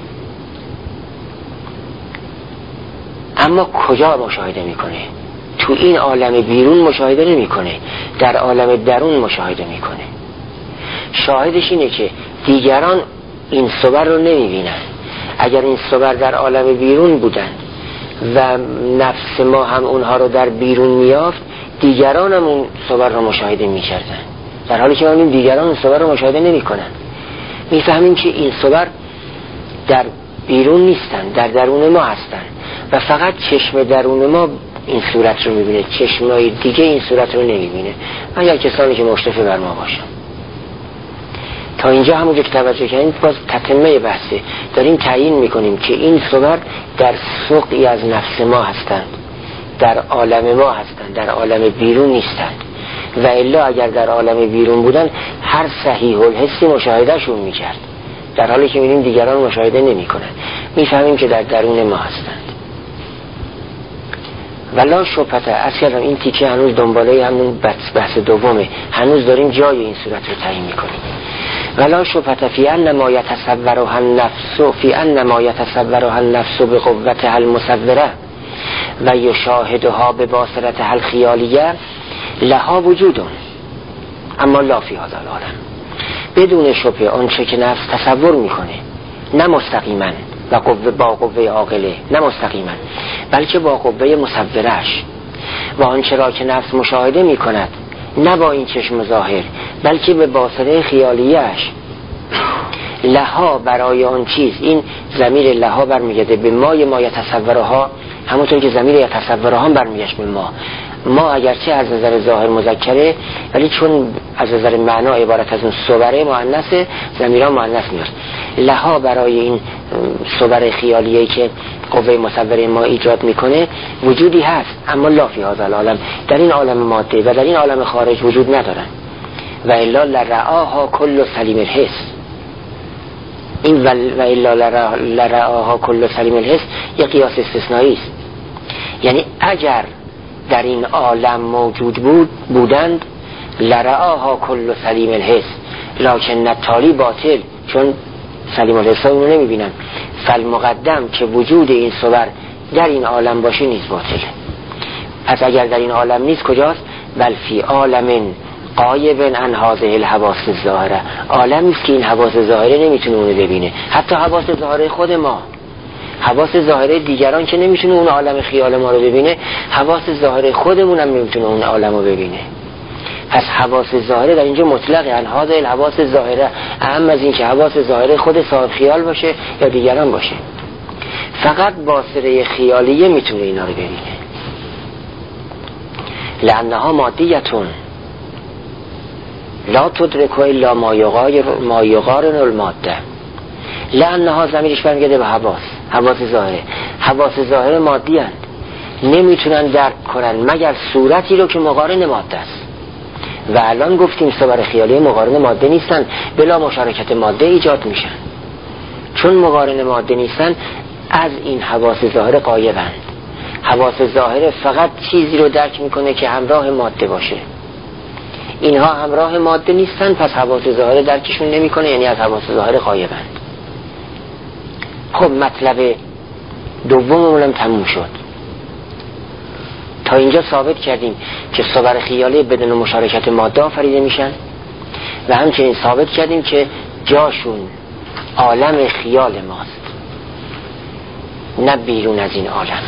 اما کجا مشاهده میکنه؟ تو این عالم بیرون مشاهده نمیکنه، در عالم درون مشاهده میکنه. شاهدش اینه که دیگران این صور رو نمیبینن. اگر این صور در عالم بیرون بودن و نفس ما هم اونها رو در بیرون میافت، دیگران هم اون صور رو مشاهده میکردن. در حالی که ما می‌بینیم دیگران این صور رو مشاهده نمی‌کنن. می‌فهمیم که این صور در بیرون نیستن، در درون ما هستن و فقط چشم درون ما این صورت رو می‌بینه، چشمای دیگه این صورت رو نمی‌بینه، مگر کسانی که مشرف بر ما باشن. تا اینجا همونجا که توجه کردیم باز تتمه بحثه، داریم تعیین میکنیم که این صور در سوقی از نفس ما هستند، در عالم ما هستند، در عالم بیرون نیستند. و الا اگر در عالم بیرون بودن هر صحیح الحسی مشاهده شون میکرد، در حالی که میبینیم دیگران مشاهده نمیکنن. میفهمیم که در درون ما هستند. ولا شبهه، از کردم این تیکه هنوز دنباله همون بحث دومه، هنوز داریم جای این صورت رو تعیین میکنیم. ولا شبهه فی ان ما یتصورها النفس بقوتها المصوره و یشاهدها بباصرتها الخیالیه لها وجود اما لا فی هذا العالم. بدون شبهه آنچه که نفس تصور میکنه، نه مستقیما و با قوه عاقله، نه مستقیما بلکه با قوه مصورهش، و آنچه را که نفس مشاهده میکند نه با این چشم ظاهر بلکه به باصره خیالیهش، لها برای آن چیز، این ضمیر لها برمیگرده به ما یتصورها، همونطور که ضمیر یتصورها هم برمیگشت به ما اگرچه از نظر ظاهر مذکره ولی چون از نظر معنا عبارت از اون صوره مؤنثه، ضمیرها مؤنث میاد. لها برای این صور خیالیه‌ای که قوه مصوره ما ایجاد میکنه وجودی هست، اما لا فی هذا العالم، در این عالم ماده و در این عالم خارج وجود ندارن. و الا لرعاها کل سلیم الحس، این و الا لرعاها کل سلیم الحس یه قیاس استثنایی است. یعنی اگر در این عالم موجود بودند لرعاها کل سلیم الحس، لکن التالی باطل، چون سلیم الحس رو نمیبینن. فالمقدم که وجود این صور در این عالم باشه نیز باطله. پس اگر در این عالم نیست کجاست؟ بل فی عالم غایب عن هذه الحواس الظاهره، عالمی است که این حواس ظاهره نمیتونه اونو ببینه، حتی حواس ظاهره خود ما، حواس ظاهره دیگران که نمیتونه اون عالم خیال ما رو ببینه، حواس ظاهره خودمون هم نمیتونه اون عالم رو ببینه. پس حواس ظاهره در اینجا مطلقه، عن هذه الحواس ظاهره، اهم از این که حواس ظاهره خود صاحب خیال باشه یا دیگران باشه. فقط باصره خیالیه میتونه اینا رو ببینه. لانها مادیتون لا تدرک الا ما یقارن الماده. لانها ضمیرش برمیگرده به حواس ظاهره. حواس ظاهره مادی هستند، نمیتونن درک کنن مگر صورتی رو که مقارن ماده است. و الان گفتیم صور خیالی مقارن ماده نیستن، بلا مشارکت ماده ایجاد میشن. چون مقارن ماده نیستن از این حواس ظاهره غایبند. حواس ظاهره فقط چیزی رو درک میکنه که همراه ماده باشه، اینها همراه ماده نیستن، پس حواس ظاهره درکشون نمیکنه، یعنی از حواس ظاهره غایبند. خب مطلب دوممون هم تموم شد. تا اینجا ثابت کردیم که صور خیالی بدون مشارکت ماده آفریده میشن و همچنین ثابت کردیم که جاشون عالم خیال ماست، نه بیرون از این عالم.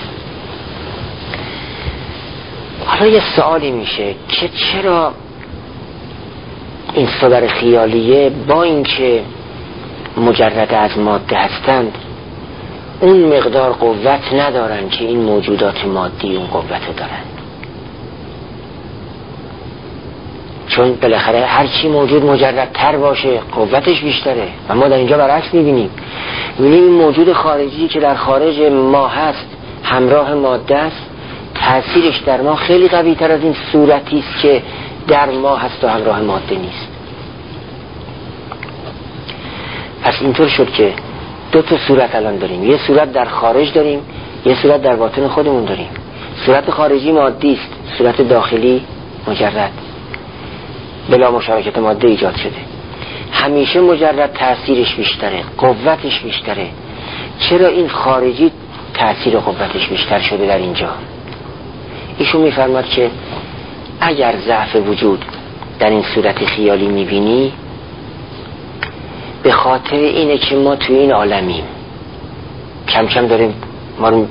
حالا یه سوالی میشه که چرا این صور خیالیه با اینکه مجرد از ماده هستند اون مقدار قوت ندارن که این موجودات مادی اون قوت دارن؟ چون بالاخره هر چی موجود مجردتر باشه قوتش بیشتره و ما در اینجا برعکس میبینیم این موجود خارجی که در خارج ما هست همراه ماده است، تأثیرش در ما خیلی قوی تر از این صورتی است که در ما هست و همراه ماده نیست. پس اینطور شد که دو تا صورت الان داریم، یه صورت در خارج داریم، یه صورت در باطن خودمون داریم. صورت خارجی مادی است، صورت داخلی مجرد بلا مشارکت ماده ایجاد شده. همیشه مجرد تأثیرش بیشتره، قوتش بیشتره. چرا این خارجی تأثیر قوتش بیشتر شده در اینجا؟ ایشون میفرماد که اگر ضعف وجود در این صورت خیالی میبینی به خاطر اینه که ما توی این عالمیم، کم کم داریم ما رو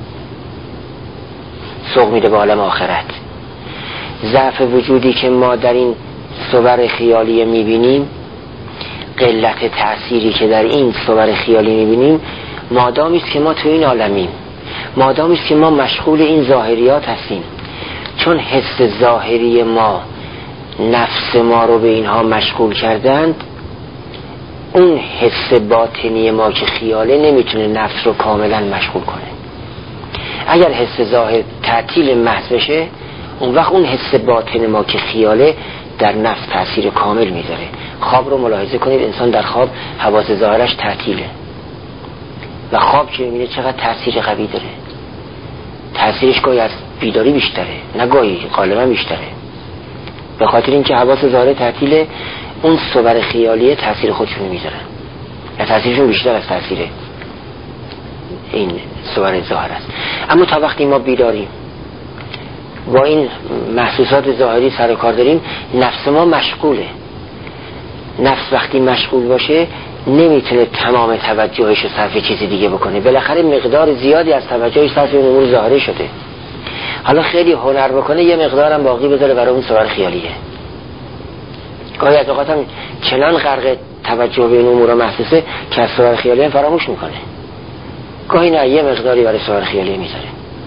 سوق میده به عالم آخرت. ضعف وجودی که ما در این صور خیالی میبینیم، قلت تأثیری که در این صور خیالی میبینیم مادامی است که ما تو این عالمیم، مادامی است که ما مشغول این ظاهریات هستیم. چون حس ظاهری ما نفس ما رو به اینها مشغول کردند، اون حس باطنی ما که خیاله نمیتونه نفس رو کاملا مشغول کنه. اگر حس ظاهر تعطیل محض بشه، اون وقت اون حس باطن ما که خیاله در نفس تأثیر کامل میذاره. خواب رو ملاحظه کنید، انسان در خواب حواس ظاهرش تعطیله و خواب که میبینه چقدر تأثیر قوی داره. تأثیرش گاهی از بیداری بیشتره، نه گاهی، غالبا بیشتره. به خاطر اینکه حواس ظاهر تعطیله، اون صور خیالیه تأثیر خودشون میذارن یا تأثیرشون بیشتر از تأثیر این صور ظاهر است. اما تا وقتی ما بیداریم با این محسوسات ظاهری سر و کار داریم، نفس ما مشغوله. نفس وقتی مشغول باشه نمیتونه تمام توجهش رو صرف چیزی دیگه بکنه، بالاخره مقدار زیادی از توجهش صرف این امور ظاهری شده. حالا خیلی هنر بکنه یه مقدارم باقی بذاره برای اون صور خیالیه. گاهی از اوقات هم چنان غرق توجه به این امور محسوسه که از صور خیالیه فراموش میکنه. گاهی نه، یه مقداری برای صور خیالیه میذاره.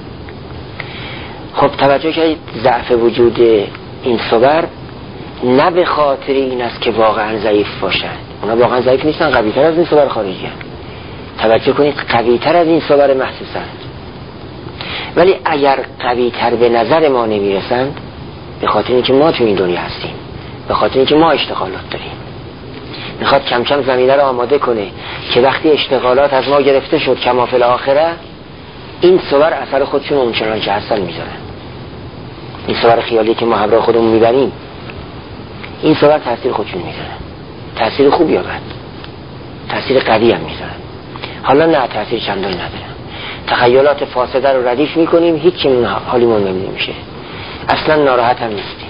خب توجه که ضعف وجود این صور نه به خاطر این است که واقعا ضعیف باشند، اونا واقعا ضعیف نیستن، قوی تر از این صور خارجی هستند. توجه کنید قوی تر از این صور محسوسند، ولی اگر قوی تر به نظر ما نمیرسند به خاطر اینکه ما تو این دنیا هستیم، به خاطر اینکه ما اشتغالات داریم. میخواد کم کم زمینه رو آماده کنه که وقتی اشتغالات از ما گرفته شد کما فی الاخره، این صور اثر خودشون اونچنان که هستن میذارن. این صور خیالی که ما همراه خودمون میبریم، این صور تاثیر خودشون میذارن، تاثیر خوب یا بد، تاثیر قوی هم میذارن. حالا نه تاثیر چندانی ندارن، تخیلات فاسده رو ردیف میکنیم، هیچ چیزی حالیمون نمیشه، اصلا ناراحت هم نیستیم.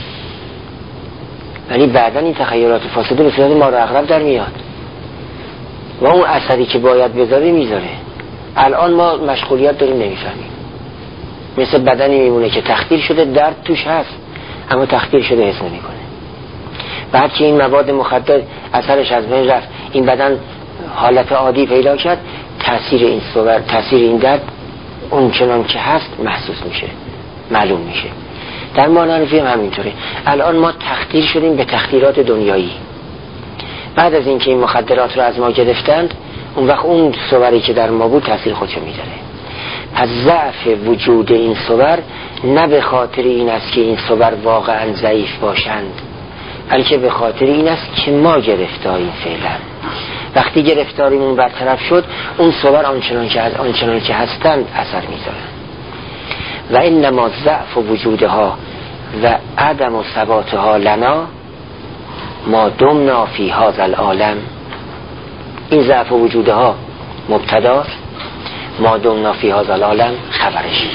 ولی بعداً این تخیلات فاسده به صورت ما رو اغرب در میاد و اون اثری که باید بذاره میذاره. الان ما مشغولیت داریم نمیفهمیم، مثل بدنی میمونه که تخدیر شده، درد توش هست اما تخدیر شده حس نمیکنه. بعد که این مواد مخدر اثرش از بین رفت، این بدن حالت عادی پیدا کرد، تاثیر این صور، تاثیر این درد اون چنان که هست محسوس میشه، معلوم میشه. در مانوی هم همینطوره. الان ما تخدیر شدیم به تخدیرات دنیایی. بعد از اینکه این مخدرات رو از ما گرفتند، اون وقت اون صوری که در ما بود تاثیر خودشو میذاره. پس ضعف وجود این صور نه به خاطر این است که این صور واقعا ضعیف باشند، بلکه به خاطر این است که ما گرفتاریم فعلا. وقتی گرفتاریمون برطرف شد، اون صور آنچنان که هستند اثر میذارن. و انما ضعف وجودها و عدم ثباتها لنا ما دمنا فی هذا العالم. این ضعف وجودها مبتدا، ما دمنا فی هذا العالم خبرش.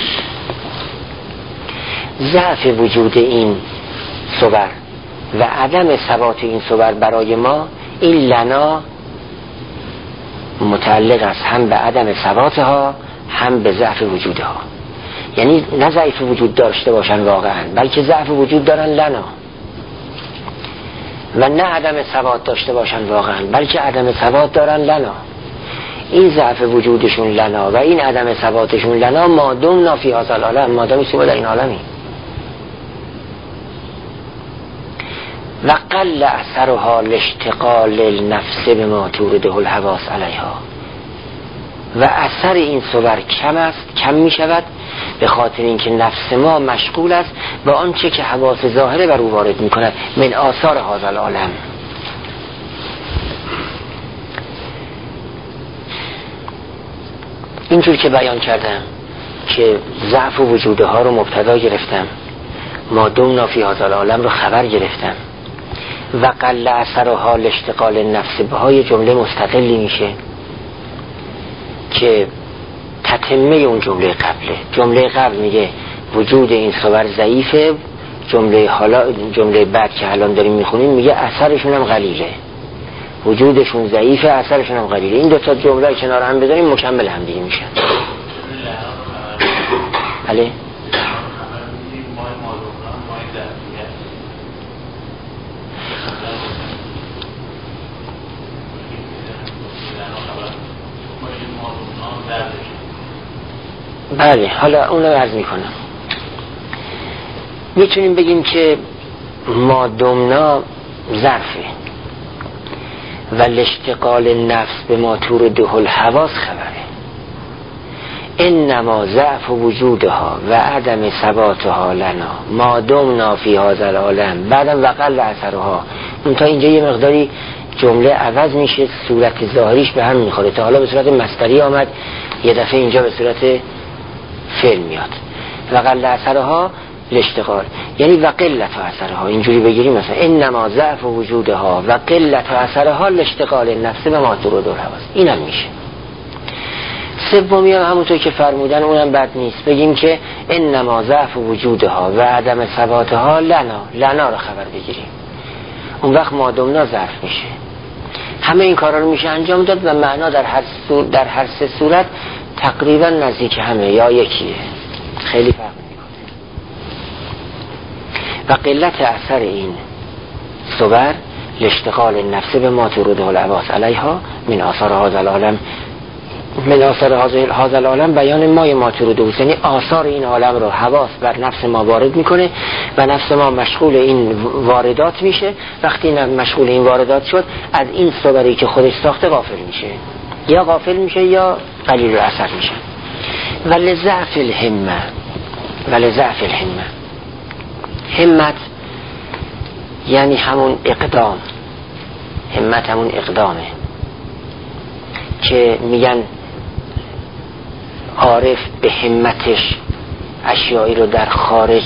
ضعف وجود این صور و عدم ثبات این صور برای ما، این لنا متعلق است هم به عدم ثباتها هم به ضعف وجودها. یعنی نه ضعف وجود داشته باشن واقعا، بلکه ضعف وجود دارن لنا، و نه عدم ثبات داشته باشن واقعا، بلکه عدم ثبات دارن لنا. این ضعف وجودشون لنا و این عدم ثباتشون لنا ما دمنا فی هذا العالم، مادامی که ما در این عالمی. و قل اثرها لاشتغال النفس بما تورده الحواس علیها. و اثر این صور کم می شود به خاطر اینکه نفس ما مشغول است با آنچه که حواس ظاهره بر او وارد می کند من آثار هذا العالم. اینجور که بیان کردم که ضعف وجودها رو مبتدا گرفتم، ما دمنا فی هذا العالم رو خبر گرفتم، و قل اثرها لاشتغال النفس بهای جمله مستقلی میشه که تتمه اون جمله قبله. جمله قبل میگه وجود این صور ضعیفه، جمله بعد که الان داریم میخونیم میگه اثرشون هم قلیله. وجودشون ضعیفه، اثرشون هم قلیله. این دو تا جمله کنار هم بذاریم مکمل هم دیگه میشن. بله بله حالا اونو عرض میکنم. میتونیم بگیم که ما دمنا ظرفه و الاشتغال نفس به ما تورده الحواس خبره. انما ضعف وجودها و عدم ثباتها لنا ما دمنا فی هذا العالم بعدم وقل اثرها. اون تا اینجا یه مقداری جمله عوض میشه، صورت ظاهریش به هم میخوره. تا حالا به صورت مصدری آمد، یه دفعه اینجا به صورت فعل میاد. وقل اثرها الاشتغال یعنی وقلت اثرها. اینجوری بگیریم مثلا انما ضعف وجودها و قلت اثرها الاشتغال نفس به ما تورده الحواس. اینم میشه. سومی هم همونطور که فرمودن اونم بد نیست، بگیم که انما ضعف وجودها و عدم ثباتها لنا رو خبر بگیریم. اون وقت مادمنا ظرف میشه. همه این کارا رو میشه انجام داد و معنا در هر سه صورت تقریبا نزدیک همه یا یکیه، خیلی فرق میکنه. و قلت اثر این صور لاشتغال نفس به ما تورده الحواس علیها من آثار هذا العالم. من آثار هذا العالم بیان ما تورده، یعنی آثار این عالم رو حواس بر نفس ما وارد میکنه و نفس ما مشغول این واردات میشه. وقتی مشغول این واردات شد، از این صوری که خودش ساخته غافل میشه، یا غافل میشه یا قلیل اثر میشه. ولضعف الهمه همت یعنی همون اقدام. همت همون اقدامه که میگن عارف به همتش اشیایی رو در خارج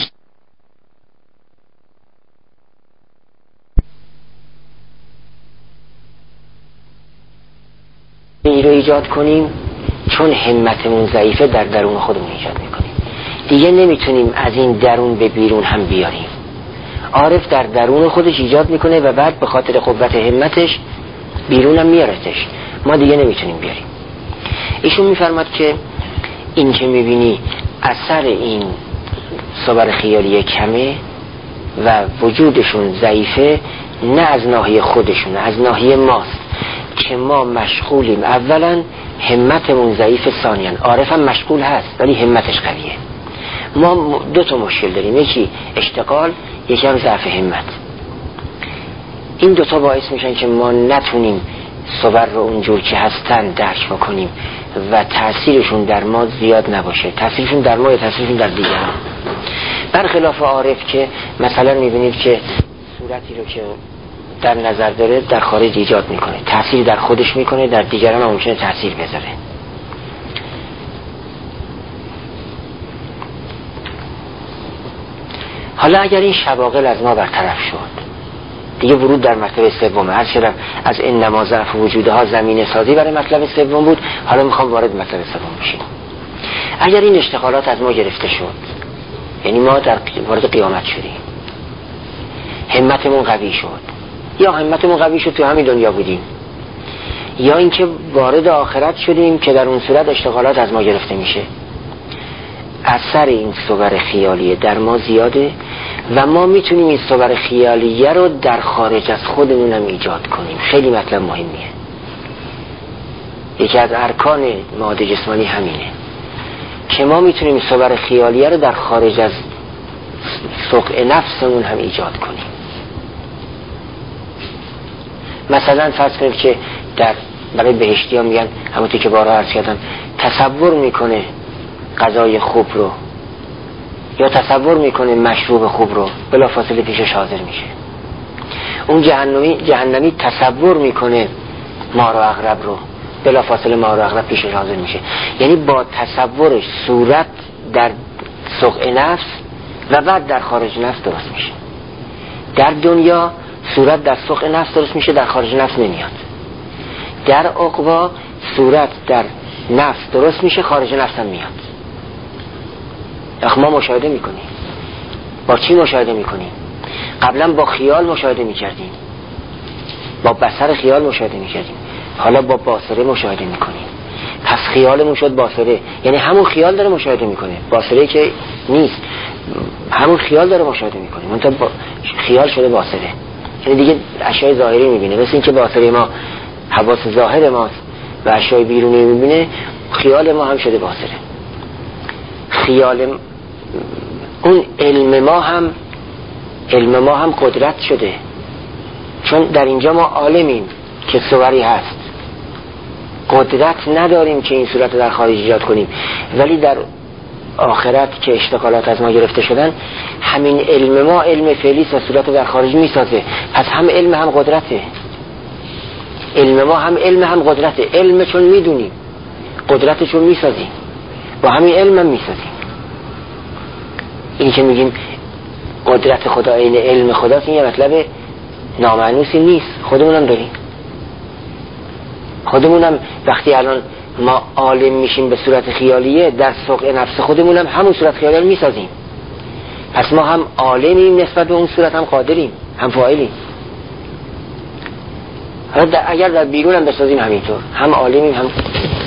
این رو ایجاد کنیم، چون همتمون ضعیفه در درون خودمون ایجاد میکنیم. دیگه نمیتونیم از این درون به بیرون هم بیاریم. عارف در درون خودش ایجاد میکنه و بعد به خاطر قوت همتش بیرون هم میارتش. ما دیگه نمیتونیم بیاریم. ایشون میفرماد که این که میبینی اثر این صور خیالی کمه و وجودشون ضعیفه، نه از ناحیه خودشون، از ناحیه ماست که ما مشغولیم. اولا همتمون ضعیف، ثانیاً عارف هم مشغول هست ولی همتش قویه. ما دو تا مشکل داریم، یکی اشتغال، یکی هم ضعف همت. این دوتا باعث میشن که ما نتونیم صور رو اونجور که هستن درک بکنیم و تأثیرشون در ما زیاد نباشه. تأثیرشون در ما یا تأثیرشون در دیگران. برخلاف عارف که مثلا میبینید که صورتی رو که در نظر داره در خارج ایجاد میکنه، تأثیر در خودش میکنه، در دیگران هم ممکنه تأثیر بذاره. حالا اگر این شواغل از ما برطرف شد، دیگه ورود در مطلب سومه. هر چرا از انما ضعف وجودها زمینه سازی برای مطلب سوم بود، حالا میخوام وارد مطلب سوم بشیم. اگر این اشتغالات از ما گرفته شد، یعنی ما وارد قیامت شدیم، همتمون قوی شد، یا همتمون قوی شد تو همین دنیا بودیم، یا اینکه وارد آخرت شدیم که در اون صورت اشتغالات از ما گرفته میشه، اثر این صور خیالیه در ما زیاده و ما میتونیم این صور خیالیه رو در خارج از خودمون هم ایجاد کنیم. خیلی مطلب مهمیه. یکی از ارکان ماده جسمانی همینه که ما میتونیم صور خیالیه رو در خارج از سوق نفسمون هم ایجاد کنیم. مثلا فرض کنیم که برای بهشتی ها میگن، همونطور که بارها عرض کردم، تصور میکنه غذای خوب رو یا تصور میکنه مشروب خوب رو، بلافاصله پیشش حاضر میشه. اون جهنمی تصور میکنه مار و عقرب رو، بلافاصله مار و عقرب پیشش حاضر میشه. یعنی با تصورش صورت در سوق نفس و بعد در خارج نفس درست میشه. در دنیا صورت در سوق نفس درست میشه، در خارج نفس نمیاد. در عقبا صورت در نفس درست میشه، خارج نفس هم میاد. ما مشاهده میکنیم. با چی مشاهده میکنیم؟ قبلا با خیال مشاهده میکردیم، با بصر خیال مشاهده میکردیم، حالا با باصره مشاهده میکنیم. پس خیالمون شد باصره، یعنی همون خیال داره مشاهده میکنه، باصره که نیست، همون خیال داره مشاهده میکنه، منتها خیال شده باصره، یعنی دیگه اشیاء ظاهری میبینه. مثل این که باصره ما حواس ظاهر ماست و اشیاء بیرونی میبینه، خیال ما هم شده باطله. خیال اون علم ما هم قدرت شده، چون در اینجا ما عالمیم که صوری هست، قدرت نداریم که این صورت در خارج ایجاد کنیم، ولی در آخرت که اشتغالات از ما گرفته شدن، همین علم ما علم فعلی و صورت در خارج میسازه. پس هم علم هم قدرته، علم ما هم علم هم قدرته. علم چون میدونیم، قدرت چون میسازیم، با همین علم هم میسازیم. این که میگیم قدرت خدا این علم خداست، این یه مطلب نامعنوسی نیست، خودمونم داریم. خودمونم وقتی الان ما عالم میشیم به صورت خیالیه، در سوق نفس خودمونم همون صورت خیالی رو میسازیم. پس ما هم عالمیم نسبت به اون صورت، هم قادریم، هم فاعلیم. اگر در بیرون هم بسازیم همینطور، هم عالمیم هم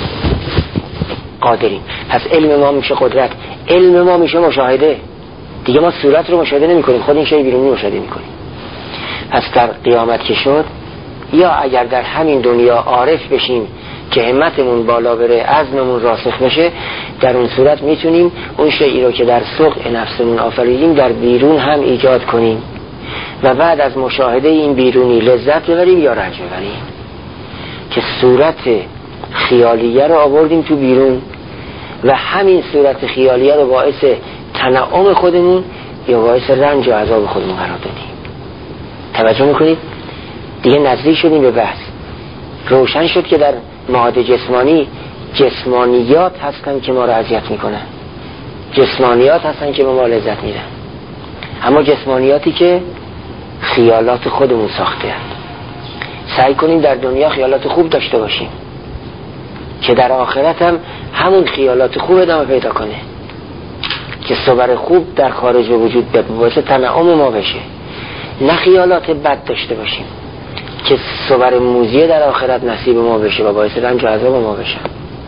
قادریم. پس علم ما میشه قدرت، علم ما میشه مشاهده. دیگه ما صورت رو مشاهده نمی کنیم، خود این شی بیرونی مشاهده می کنیم. پس در قیامت که شد، یا اگر در همین دنیا عارف بشیم که همتمون بالا بره، عزممون راسخ بشه، در اون صورت میتونیم اون شیئی رو که در سوق نفسمون آفریدیم در بیرون هم ایجاد کنیم و بعد از مشاهده این بیرونی لذت ببریم یا رنج ببریم. که صورت خیالیه رو آوردیم تو بیرون و همین صورت خیالیه رو باعث تنعم خودمون یا باعث رنج و عذاب خودمون قرار دادیم. توجه میکنید؟ دیگه نزدیک شدیم به بحث. روشن شد که در معاد جسمانی جسمانیات هستن که ما رو اذیت میکنن، جسمانیات هستن که به ما لذت میدن، اما جسمانیاتی که خیالات خودمون ساخته هست. سعی کنیم در دنیا خیالات خوب داشته باشیم که در آخرت هم همون خیالات خوب ادامه پیدا کنه، که صور خوب در خارج وجود بیاد باعث تنعم ما بشه. نه خیالات بد داشته باشیم که صور موزیه در آخرت نصیب ما بشه و باعث رنج و عذاب ما بشه.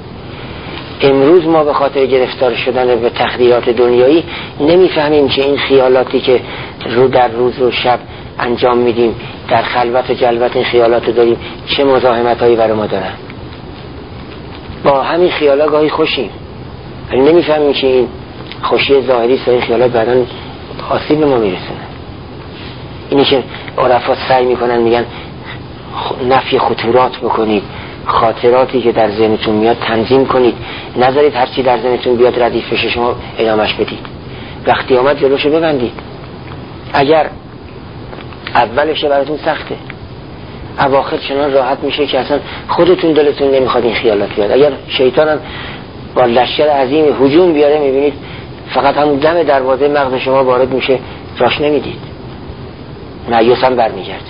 امروز ما به خاطر گرفتار شدن به تخدیرات دنیایی نمیفهمیم که این خیالاتی که رو در روز و شب انجام میدیم، در خلوت و جلوت این خیالات داریم، چه مزاحمت هایی برای ما دارن. با همین خیالات گاهی خوشیم ولی نمیفهمیم که این خوشی ظاهری است و این خیالات بعداً آسیب به ما میرسونه. اینی که عرفا سعی میکنن میگن نفی خطورات بکنید، خاطراتی که در ذهنتون میاد تنظیم کنید، نذارید هرچی در ذهنتون بیاد ردیف بشه شما ادامش بدید. وقتی آمد جلوشو ببندید. اگر اولش براتون سخته، اواخر چنان راحت میشه که اصلا خودتون دلتون نمیخواد این خیالات بیاد. اگر شیطان هم با لشکر عظیم هجوم بیاره میبینید فقط همون دم دروازه مغز شما وارد میشه، راش نمیدید، مایوس هم برمیگرده.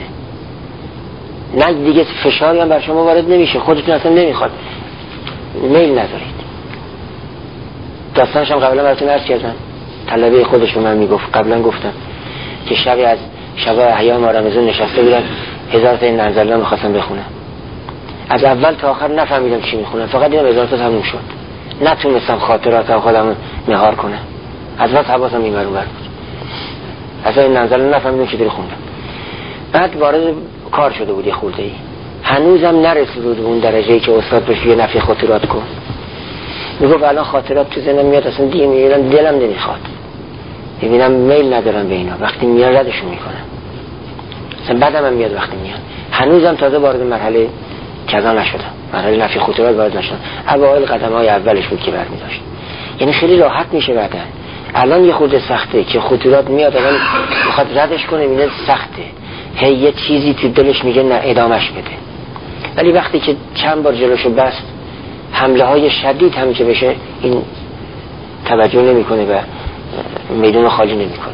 نه دیگه فشاری هم بر شما وارد نمیشه، خودتون اصلا نمیخواد، میل ندارید. داستانش هم قبلا براتون عرض کردم، طلبه خودش رو من میگفت، قبلا گفتم که شبی از شب احیای ماه رمضان نشسته بودم 1000 تا این ننزله میخواستم بخونم. از اول تا آخر نفهمیدم چی میخونم، فقط دیدم 1000 تا تموم شد. نتونستم خاطرات خودم مهار کنم، از وقت حواسم این برون بر بود، اصلا این ننزله نفهمیدم چی داری خوندم. بعد وارد کار شده بود یه خورده‌ای، هنوزم نرسید به اون درجه‌ای که استاد بهش یه نفی خاطرات کن. میگفت الان خاطرات تو ذهنم میاد، اصلا دیگه میگم دلم نمیخواد، میبینم میل ندارم به اینا، وقتی میان ردشون میکنم، اصلا بعدم هم میاد وقتی میان. هنوزم تازه وارد مرحله کذا نشدم، مرحله نفی خاطرات وارد نشدم. اوایل قدم‌های اولش بود که برمی‌داشت، یعنی خیلی راحت میشه بعداً. الان یه خورده سخته که خاطرات میاد الان میخواد ردش کنه، میبینه سخته، هی یه چیزی تو دلش میگه نه ادامش بده. ولی وقتی که چند بار جلوشو بست، حمله های شدید هم که بشه این توجه نمیکنه و میدون خالی نمیکنه.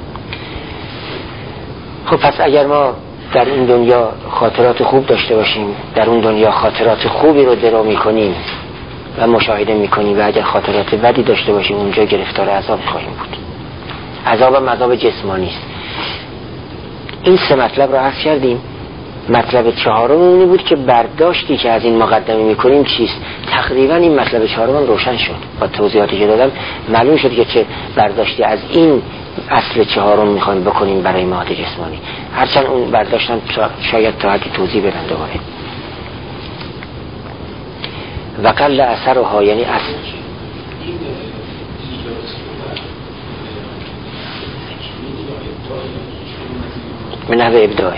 خب پس اگر ما در این دنیا خاطرات خوب داشته باشیم، در اون دنیا خاطرات خوبی رو درو میکنیم و مشاهده میکنیم، و اگر خاطرات بدی داشته باشیم اونجا گرفتار عذاب خواهیم بود. عذاب هم عذاب جسمانی است. این سه مطلب رو عرض کردیم. مطلب چهارم اونی بود که برداشتی که از این مقدمه میکنیم چیست. تقریبا این مطلب چهارم روشن شد با توضیحاتی که دادم، معلوم شد که چه برداشتی از این اصل چهارم میخوایم بکنیم برای معاد جسمانی. هرچند اون برداشتن شاید تا حدی توضیح بدن دوباره. و قل اثرها یعنی اثر من نحو ابداع.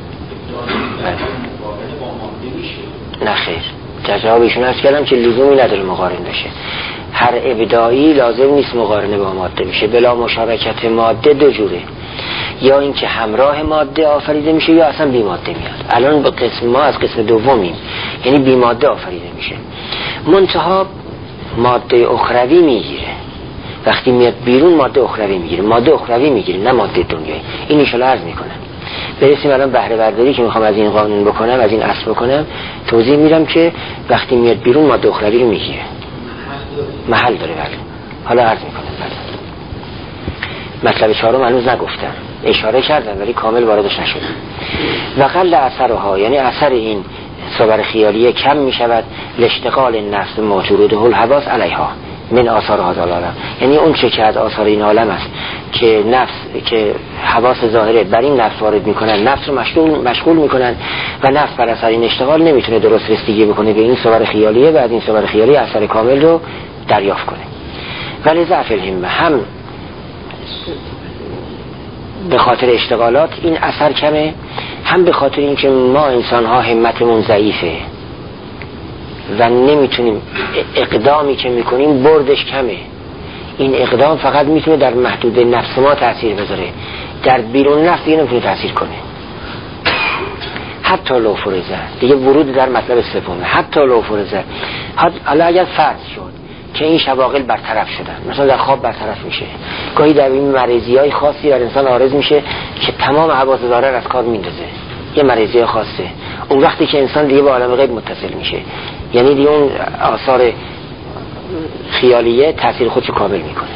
نه خیر، جوابشون عرض کردم که لزومی نداره مقارن بشه. هر ابداعی لازم نیست مقارنه با ماده بشه. بلا مشارکت ماده دو جوره، یا اینکه همراه ماده آفریده میشه یا اصلا بی ماده میاد. الان به قسم ما از قسم دومیم، یعنی بی ماده آفریده میشه. منتها ماده اخروی میگیره، وقتی میاد بیرون ماده اخروی میگیره، ماده اخروی میگیره نه ماده دنیایی. این ان شاءالله عرض میکنم. برسیم الان بهره برداری که میخوام از این قانون بکنم، از این اصل بکنم، توضیح میدم که وقتی میاد بیرون ماده اخروی رو میگیره، محل داره. بله حالا عرض میکنم. بله مطلب چهارم هنوز نگفتم، اشاره کردم ولی کامل واردش نشدم. و قل اثرها یعنی اثر این صور خیالیه کم میشود، لاشتغال النفس ما تروده الحواس علیها من آثار هذا العالم، یعنی اون چه که از آثار این عالم است که نفس که حواس ظاهره بر این نفس وارد میکنن، نفس رو مشغول میکنن و نفس بر اثر این اشتغال نمیتونه درست رسیدگی بکنه به این صور خیالیه و از این صور خیالی اثر کامل رو دریافت کنه. ولی ضعف الهمه، هم به خاطر اشتغالات این اثر کمه، هم به خاطر اینکه ما انسان ها همتمون ضعیفه و نمیتونیم، اقدامی که میکنیم بردش کمه. این اقدام فقط میتونه در محدود نفس ما تأثیر بذاره، در بیرون نفس دیگه نمیتونه تأثیر کنه. حتی لو فرزه، دیگه ورود در مطلب سومه، حتی لو فرزه. حالا اگر فرض شد که این شواغل برطرف شدن، مثلا در خواب برطرف میشه، گاهی در این مریضی‌های خاصی در انسان عارض میشه که تمام حواس ظاهر از کار میندازه، یه مریضی خاصه. اون وقتی که انسان دیگه با عالم غیب متصل میشه، یعنی دیگه اون آثار خیالیه تأثیر خودشو کامل میکنه.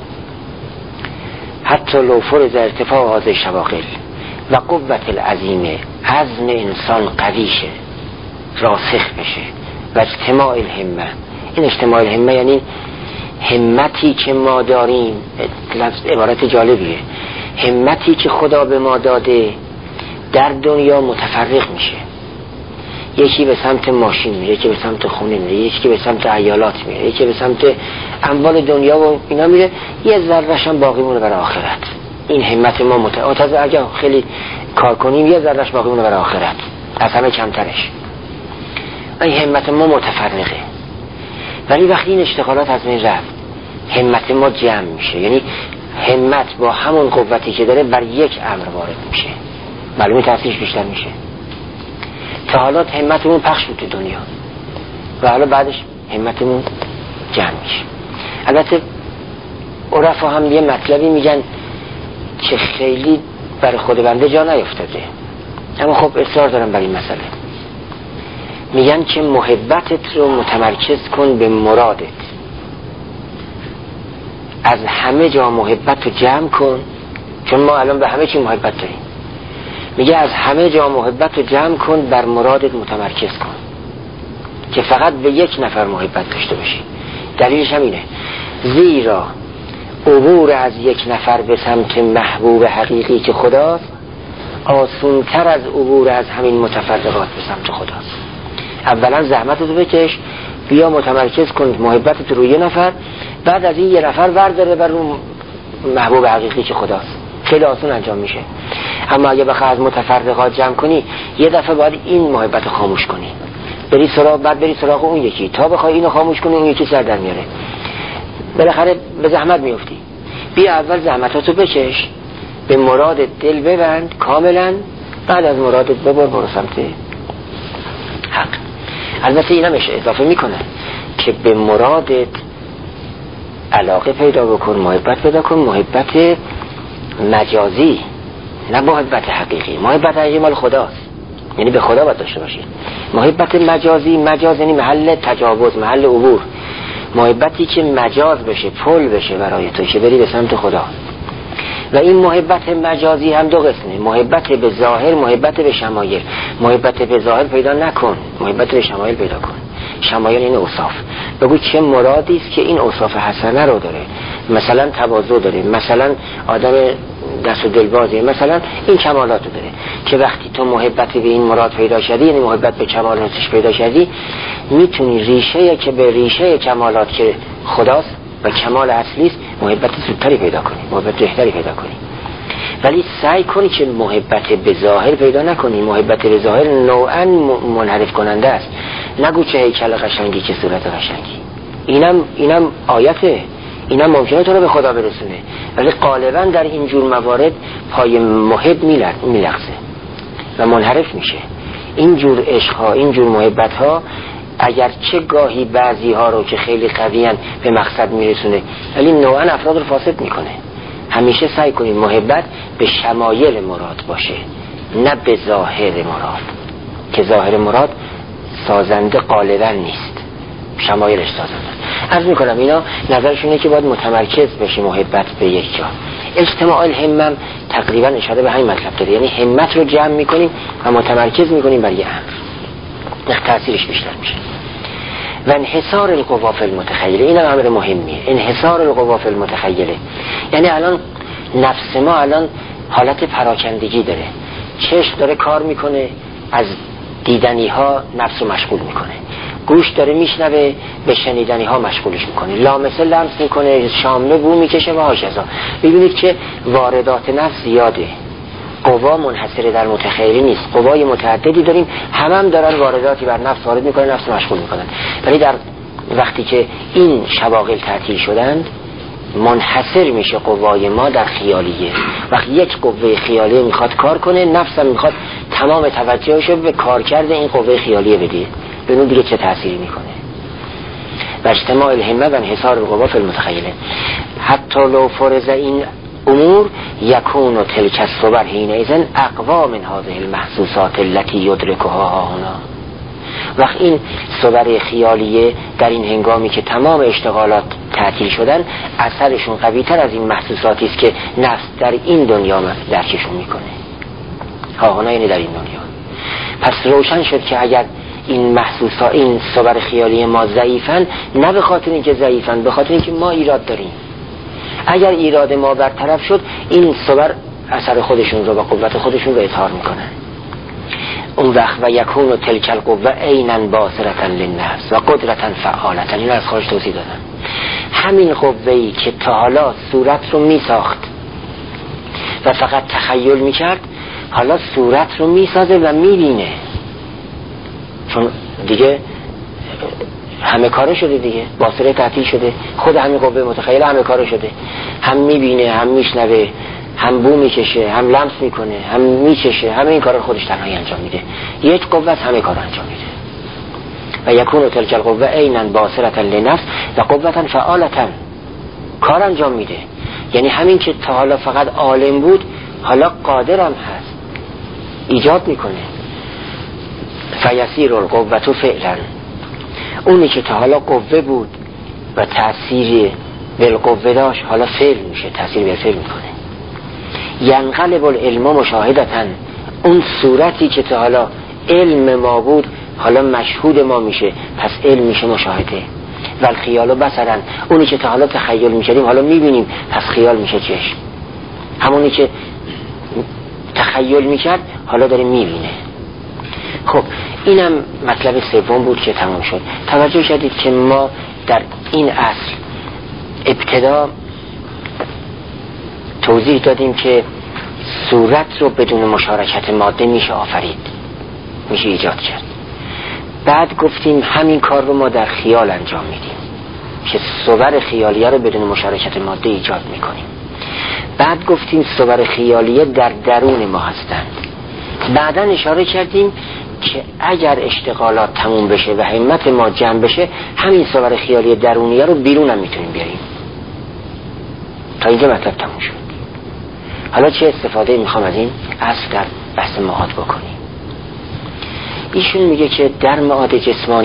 حتی لو فرض ارتفاع هذه شواغل و قوت العظیمه، عزم انسان قوی شه، راسخ بشه و اجتماع الهمه. این اجتماع الهمه یعنی همتی که ما داریم، لفظ عبارت جالبیه، همتی که خدا به ما داده در دنیا متفرق میشه. یکی به سمت ماشین میره، یکی به سمت خونه میره، یکی به سمت عیالات میره، یکی به سمت اموال دنیا و اینا میره، یه ذره‌اش هم باقی مونه برای آخرت. این همت ما متعادل، اگه خیلی کار کنیم یه ذره‌اش باقی مونه برای آخرت، از همه کمترش. این همت ما متفرقه. ولی وقتی این اشتغالات از بین رفت، همت ما جمع میشه، یعنی همت با همون قوتی که داره بر یک امر وارد میشه، معلومه تأثیرش بیشتر میشه. تا حالا همتمون پخش بود تو دنیا و حالا بعدش همتمون جمع میشه. البته عرفا هم یه مطلبی میگن که خیلی برای خود بنده جا نیفتاده، اما خب اصرار دارم بر این مسئله. میگن که محبتت رو متمرکز کن به مرادت، از همه جا محبت رو جمع کن، چون ما الان به همه چی محبت داریم. میگه از همه جا محبت رو جمع کن، بر مرادت متمرکز کن که فقط به یک نفر محبت داشته باشی. دلیلش هم اینه، زیرا عبور از یک نفر به سمت محبوب حقیقی که خداست آسونتر از عبور از همین متفرقات به سمت خداست. اولا زحمتت رو بکش، بیا متمرکز کن محبتت رو یه نفر، بعد از این یه نفر ورداره بر اون محبوب حقیقی که خداست. خیلی آسون انجام میشه. اما اگه بخوای از متفرقات جمع کنی، یه دفعه باید این محبت خاموش کنی، بری سراغ، بعد بری سراغ اون یکی، تا بخوای اینو خاموش کنی اون یکی سر در میاره، بالاخره به زحمت میفتی. بیا اول زحمتاتو بکش، به مراد دل ببند کاملا، بعد از مرادت برو سمت حق. البته اینم اضافه میکنه که به مرادت علاقه پیدا بکن، محبت پیدا کن، محبت مجازی نه محبت حقیقی. محبت حقیقی مال خداست، یعنی به خدا باید داشته باشی. محبت مجازی، مجاز یعنی محل تجاوز، محل عبور، محبتی که مجاز بشه، پل بشه برای تو که بری به سمت خدا. و این محبت مجازی هم دو قسمه، محبت به ظاهر، محبت به شمایل. محبت به ظاهر پیدا نکن، محبت به شمایل پیدا کن. شمایل این اوصاف، بگو چه مرادی است که این اوصاف حسنه رو داره، مثلا تواضع داره، مثلا آدم دست و دل بازیه. مثلا این کمالاتو داره که وقتی تو محبت به این مراد پیدا کردی، یعنی محبت به کمالاتش پیدا کردی، میتونی ریشه که به ریشه کمالات که خداست و کمال اصلی است محبت زودتری پیدا کنی، محبت بهتری پیدا کنی. ولی سعی کنی که محبت به ظاهر پیدا نکنی. محبت به ظاهر نوعا منحرف کننده است. نگو چه هیکل قشنگی، چه صورت قشنگی. اینم آیته، اینم ممکنه تو رو به خدا برسونه، ولی غالبا در اینجور موارد پای محب میلغزه و منحرف میشه. اینجور عشقها، اینجور محبتها اگرچه گاهی بعضی ها رو که خیلی قویان به مقصد میرسونه، ولی نوعا افراد رو فاسد میکنه. همیشه سعی کنید محبت به شمایل مراد باشه، نه به ظاهر مراد، که ظاهر مراد سازنده غالبا نیست، شمایلش سازنده. عرض میکنم اینا نظرشونه که باید متمرکز بشه محبت به یک جا. اجتماع الهمم تقریبا اشاره به همین مطلب داره، یعنی همت رو جمع میکنیم و متمرکز میکنیم بر یه امر، تأثیرش بیشتر میشه. و انحصار القوا فی المتخیله، این امر مهمیه. انحصار القوا فی المتخیله یعنی الان نفس ما الان حالت پراکندگی داره، چشم داره کار میکنه، از دیدنی ها نفس رو مشغول میکنه، گوش داره میشنوه، به شنیدنی ها مشغولش میکنه، لامسه لمس میکنه، شامه بو میکشه و هاشذا. ببینید که واردات نفس زیاده، قوا منحصره در متخیلی نیست، قوای متعددی داریم، هم دارن وارداتی بر نفس وارد میکنن، نفس مشغول میکنن. ولی در وقتی که این شواغل تعطیل شدند، منحصر میشه قوای ما در خیالیه. وقتی یک قوه خیالیه میخواد کار کنه، نفسم میخواد تمام توجهشو به کارکرد این قوه خیالیه بده، ببینید دیگه چه تأثیری میکنه. و اجتماع الهمه و انحصار القوا فی المتخیله حتی لو فرض این امور یکون و تلک الصور حینئذ اقوا من هذه المحسوسات التي یدرکها هنا. وقت این صور خیالیه در این هنگامی که تمام اشتغالات تعطیل شدن، اثرشون قوی تر از این محسوساتی است که نفس در این دنیا درکشون میکنه. هاهنا یعنی در این دنیا. پس روشن شد که اگر این محسوسات، این صور خیالی ما ضعیفن، نه به خاطر اینکه ضعیفن، به خاطر اینکه ما ایراد داریم. اگر ایراد ما برطرف شد، این صور اثر خودشون رو و قوت خودشون رو اظهار میکنن. اون وقت و یکون و تلک القوه عینا باصرة للنفس و قدرة فعالة. اینو از خارج توضیح دادم. همین قوه‌ای که تا حالا صورت رو میساخت و فقط تخیل میکرد، حالا صورت رو میسازه و میبینه، چون دیگه همه کاره شده دیگه، باصره تعطیل شده، خود همین قوه متخیله همه کاره شده، هم میبینه، هم میشنوه، هم بو میکشه، هم لمس میکنه، هم میچشه، همه این کار رو خودش تنهایی انجام میده. یک قوت همه کار انجام میده. و یکون تلک القوه عینا باصرة للنفس و قوة فعالة، کار انجام میده. یعنی همین که تا حالا فقط عالم بود، حالا قادرم هست، ایجاد میکنه. فیسیر القوة فعلا، اونی که تا حالا قوه بود و تأثیر بالقوه داشت، حالا فعل میشه، تأثیر بالفعل میکنه. ینقلب العلم مشاهدتن، اون صورتی که تا حالا علم ما بود حالا مشهود ما میشه، پس علم میشه مشاهده. و الخیال بصرن، اونی که تا حالا تخیل میکردیم حالا میبینیم، پس خیال میشه چشم. همونی که تخیل میکرد حالا داره میبینه. خب اینم مطلب سوم بود که تمام شد. توجه کردید که ما در این اصل ابتدا توضیح دادیم که صورت رو بدون مشارکت ماده میشه آفرید، میشه ایجاد کرد. بعد گفتیم همین کار رو ما در خیال انجام میدیم که صور خیالیه رو بدون مشارکت ماده ایجاد میکنیم. بعد گفتیم صور خیالیه در درون ما هستند. بعدا اشاره کردیم که اگر اشتغالات تموم بشه و همت ما جمع بشه، همین صور خیالی درونیه رو بیرون هم میتونیم بیاریم. تا اینجا مطلب تموم شد. حالا چه استفاده میخوام از این اصل در بحث معاد بکنیم؟ ایشون میگه که در معاد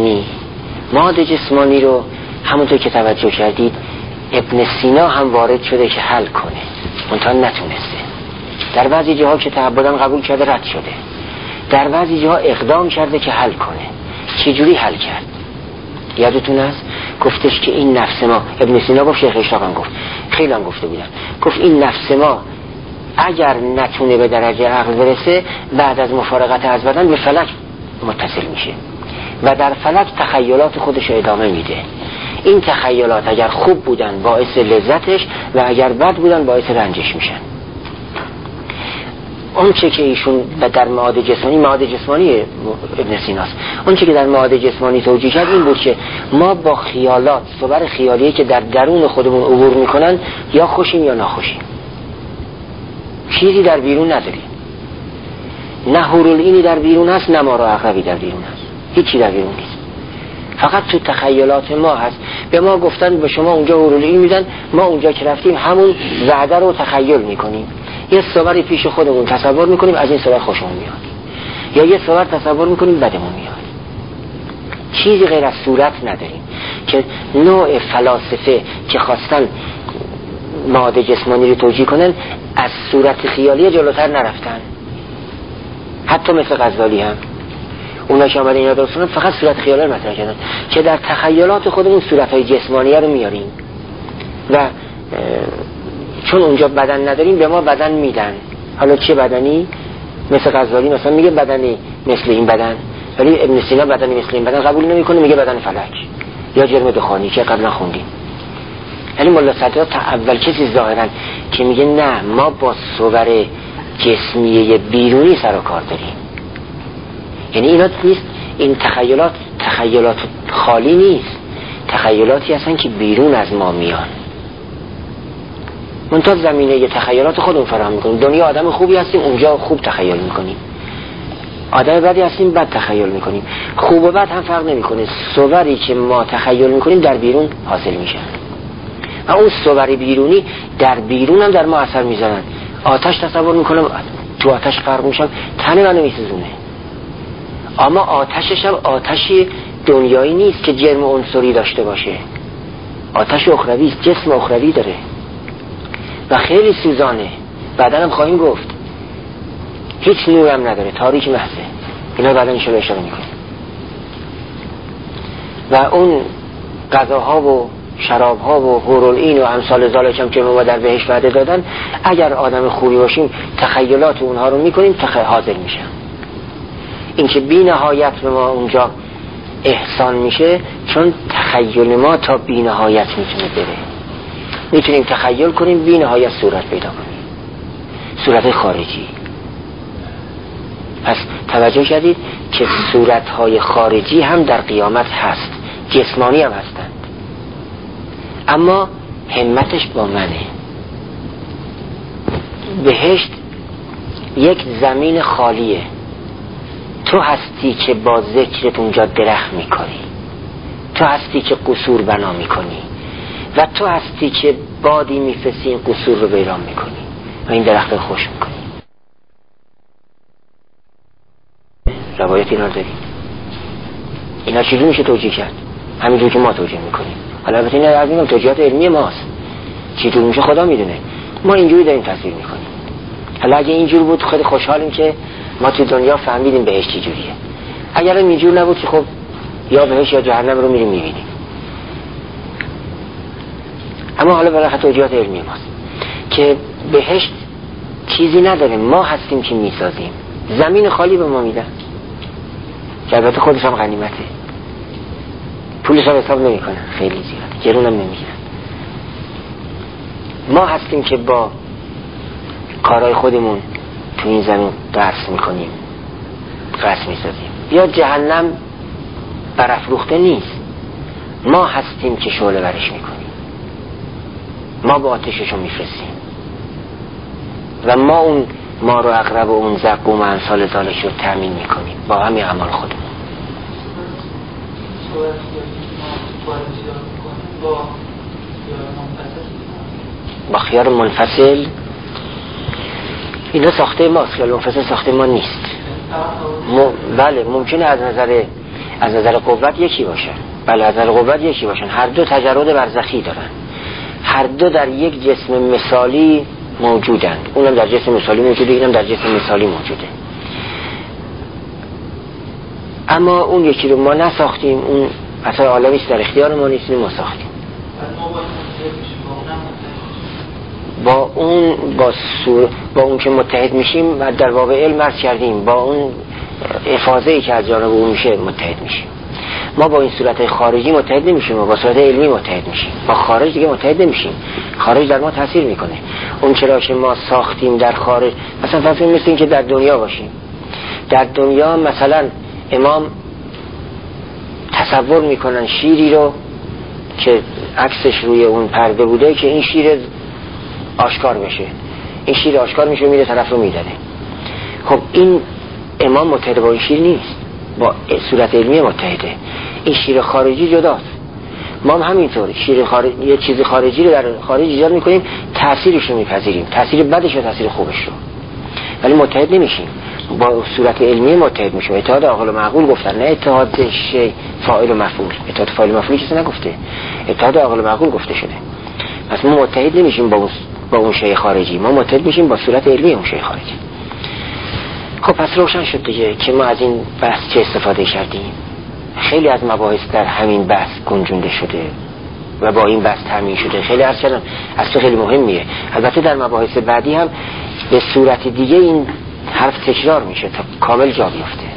جسمانی رو همونطور که توجه کردید ابن سینا هم وارد شده که حل کنه، منتها نتونسته. در بعضی جاها که تعبداً قبول کرده رد شده، در بعضی جاها اقدام کرده که حل کنه. چجوری حل کرد؟ یادتون است گفتش که این نفس ما، ابن سینا گفت، شیخ اشراق هم گفت، خیلی هم گفته بودن، گفت این نفس ما اگر نتونه به درجه عقل برسه بعد از مفارقت از بدن به فلک متصل میشه و در فلک تخیلات خودش ادامه میده. این تخیلات اگر خوب بودن باعث لذتش و اگر بد بودن باعث رنجش میشن. اون چه که ایشون در معاد جسمانی ابن سیناست، اون چه که در معاد جسمانی توجیه کرد این بود که ما با خیالات، صور خیالیه که در درون خودمون عبور میکنن یا خوشیم یا ناخوشیم، چیزی در بیرون نداریم، نه حورالعینی در بیرون هست نه مارا عقربی در بیرون هست، هیچی در بیرون نیست، فقط تو تخیلات ما هست. به ما گفتن به شما اونجا حورالعین میدن، ما اونجا که رفتیم همون وعده رو تخیل میکنیم، یه صوری پیش خودمون تصور میکنیم از این صور خوشمون میاد یا یه صور تصور میکنیم بدمون میاد، چیزی غیر از صورت نداریم. که نوع فلاسفه که خواستن ماده جسمانی رو توجیه کنن از صورت خیالی جلوتر نرفتن، حتی مثل غزالی هم اونا که آمدن اینا درست کنن فقط صورت خیالی رو مطرح کردن که در تخیلات خودمون صورتهای جسمانی رو میاریم و چون اونجا بدن نداریم به ما بدن میدن. حالا چه بدنی؟ مثل غزالی مثلا میگه بدنی مثل این بدن، ولی ابن سینا بدنی مثل این بدن قبول نمیکنه، میگه بدن فلک یا جرم دخانی که قبلا خوندیم. یعنی ملا صدرات اول کسی ظاهرا که میگه نه ما با صور جسمیه بیرونی سر و کار داریم. یعنی اینا نیست، این تخیلات خالی نیست، تخیلاتی هستن که بیرون از ما میان. من تا زمینه یه تخیلات خودمون فراهم میکنیم. دنیا آدم خوبی هستیم اونجا خوب تخیل میکنیم، آدم بدی هستیم بد تخیل میکنیم. خوب و بد هم فرق نمیکنه، صوری که ما تخیل میکنیم در بیرون حاصل میشن و اون صور بیرونی در بیرون هم در ما اثر میذارن. آتش تصور میکنم تو آتش غرق میشم، تن منو میسوزونه، اما آتشش هم آتشی دنیایی نیست که جرم عنصری داشته باشه، آتش اخروی است، جسم اخروی داره و خیلی سوزانه. بعدا هم خواهیم گفت هیچ نورم نداره، تاریک محضه. اینا بعدا ان شاءالله اشاره میکنیم. و اون غذاها و شرابها و حورالعین و امثال ذالک هم که ما در بهشت وعده دادن، اگر آدم خوبی باشیم تخیلات اونها رو میکنیم حاضر میشن. این که بی نهایت به ما اونجا احسان میشه چون تخیل ما تا بی نهایت میتونه بره. میتونیم تخیل کنیم بی نهایت صورت پیدا کنیم، صورت خارجی. پس توجه کردید که صورتهای خارجی هم در قیامت هست، جسمانی هم هستند، اما همتش با منه. بهشت یک زمین خالیه، تو هستی که با ذکرت اونجا درخت میکنی، تو هستی که قصور بنا میکنی و تو هستی که بادی میفرستی این قصور رو ویران میکنی و این درخت رو خوش میکنی. روایت اینا داریم. اینا چیزی میشه توجیه کرد همینجور که ما توجیه میکنیم. حالا البته اینا از این توجیهات علمی ماست، چیزی میشه خدا میدونه، ما اینجوری داریم تصویر میکنیم. حالا اگه اینجور بود خیلی خوشحالیم که ما تو دنیا فهمیدیم بهشت چه جوریه. اگر اینجور نبود که خب یا بهشت یا جهنم رو میریم میبینیم. اما حالا برای توجیهات علمی ماست که بهشت چیزی نداره، ما هستیم که میسازیم. زمین خالی به ما میدن که البته خودش هم غنیمته، پولش هم حساب نمی کنن، خیلی زیاد گرون هم نمیگیرن. ما هستیم که با کارهای خودمون تو این زمین درس میکنیم، قصد میسازیم. یا جهنم برافروخته نیست، ما هستیم که شعله ورش میکنیم، ما با آتششو میفرستیم و ما اون ما رو اقرب و اون زقوم و امثال ذالک رو تأمین میکنیم با همین اعمال خودمون. با خیار منفصل اینا ساخته ماست، خیار منفصل ساخته ما نیست. بله ممکنه از نظر قوت یکی باشن، بله از نظر قوت یکی باشن، هر دو تجرد برزخی دارن، هر دو در یک جسم مثالی موجودند. اونم در جسم مثالی موجوده، اینم در جسم مثالی موجوده، اما اون یکی رو ما نساختیم، اون اصلا عالمیست در اختیار ما نیست، ما ساختیم. با اون که متحد میشیم و در واقع علم عرض کردیم با اون افاضه‌ای که از جانب اون میشه متحد میشیم. ما با این صورت خارجی متحد نمیشیم، ما با صورت علمی متحد میشیم. با خارج دیگه متحد نمیشیم. خارج در ما تاثیر میکنه. اون چرا که ما ساختیم در خارج، مثلا فرض کنید مثل این که در دنیا باشیم. در دنیا مثلا امام تصور میکنن شیری رو که عکسش روی اون پرده بوده که این شیر آشکار بشه، این شیر آشکار میشه میره طرف رو میدنه. خب این امام متحد با این شیر نیست، با صورت علمی متحده. این شیر خارجی جداست. ما هم همینطور یه چیز خارجی رو در خارج ایجاد میکنیم، تأثیرش رو میپذیریم، تأثیر بدش و تأثیر خوبش رو، ولی متحد نمیشیم. با صورت علمی متحد میشیم. اتحاد عقل و معقول گفتن، نه اتحاد شی فاعل و مفعول. اتحاد فاعل و مفعول کسی نگفته، اتحاد عقل و معقول گفته شده. پس ما متحد نمیشیم با اون شی خارجی، ما متحد میشیم با صورت علمی اون شی خارجی. خب پس روشن شد دیگه که ما از این بحث چه استفاده کردیم. خیلی از مباحث در همین بحث گنجونده شده و با این بحث تامین شده. خیلی عرض کردم اصل خیلی مهمیه. البته در مباحث بعدی هم به صورت دیگه این حرف تکرار میشه تا کامل جا بیفته.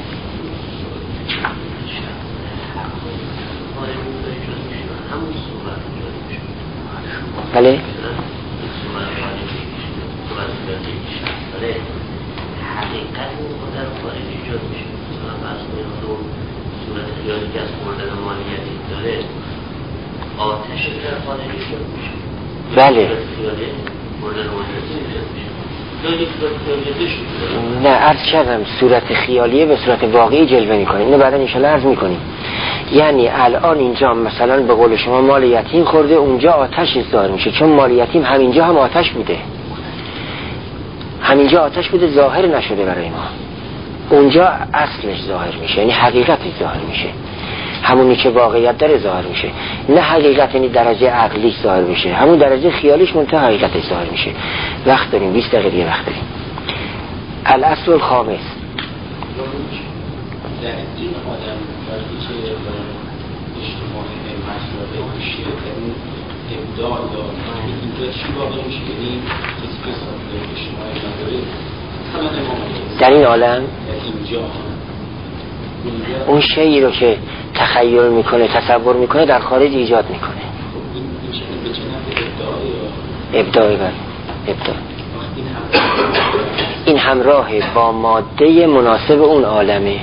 بله
حقیقت اون در خارج ایجاد میشه. مثلا بحث میخوام صورت خیالی که از مورد مالیتی داره آتش در خارج ایجاد میشه.
بله
خیالی مورد مالیتی ایجاد میشه.
نه عرض کردم صورت خیالیه به صورت واقعی جلوه میکنه. اینو بعدا انشالله عرض میکنیم. یعنی الان اینجا مثلا به قول شما مال یتیم خورده، اونجا آتش ظاهر میشه، چون مال یتیم همینجا هم آتش بوده، همینجا آتش بوده، ظاهر نشده برای ما. اونجا اصلش ظاهر میشه، یعنی حقیقتش ظاهر میشه، همونی که واقعیت داره ظاهر میشه. نه حقیقت یعنی درجه عقلیش ظاهر میشه، همون درجه خیالیش منتها حقیقتش ظاهر میشه. وقت داریم، 20 دقیقه دیگه وقت داریم. الاصل الخامس
در این آدم وقتی که اجتماعی مسئله میشه در این ابداع یا اینجا چی واقع میشه؟ یعنی کسی که ساخته اجتماعی نداره
در این عالم
اینجا
اون شیئی رو که تخیل میکنه، تصور میکنه، در خارج ایجاد میکنه. ابداع ابداع این همراه با ماده مناسب اون عالمه،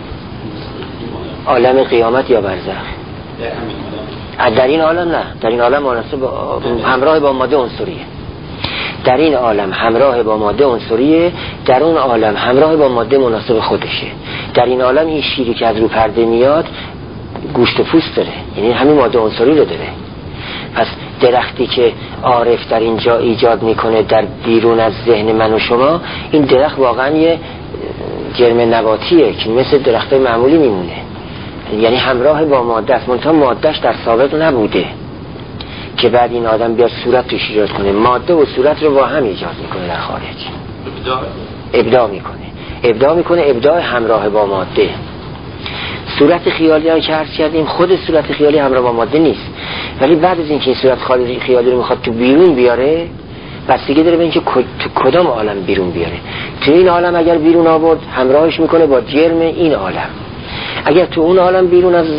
عالم قیامت یا برزخ. در این عالم نه، در این عالم مناسب همراه با ماده عنصریه. در این عالم همراه با ماده عنصریه، در اون عالم همراه با ماده مناسب خودشه. در این عالم این شیری که از رو پرده میاد گوشت و پوست داره، یعنی همین ماده عنصری رو داره. پس درختی که عارف در اینجا ایجاد میکنه در بیرون از ذهن من و شما، این درخت واقعا یه جرم نباتیه که مثل درخت معمولی میمونه، یعنی همراه با ماده است، منتها مادهش در سابق نبوده که بعد این آدم بیاد صورت توش ایجاد کنه. ماده و صورت رو با هم ایجاد میکنه در خارج، ابداع میکنه ابداع همراه با ماده. صورت خیالی ها که عرض کردیم، خود صورت خیالی همراه با ماده نیست، ولی بعد از اینکه صورت خیالی رو میخواد تو بیرون بیاره، بستگی داره به اینکه تو کدام عالم بیرون بیاره. تو این عالم اگر بیرون آورد، همراهش میکنه با جرم این عالم. اگر تو اون عالم بیرون از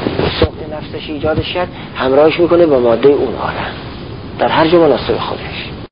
سخت نفسش ایجادش کرد، همراهش میکنه با ماده اون عالم، در هر جا مناسب خودش.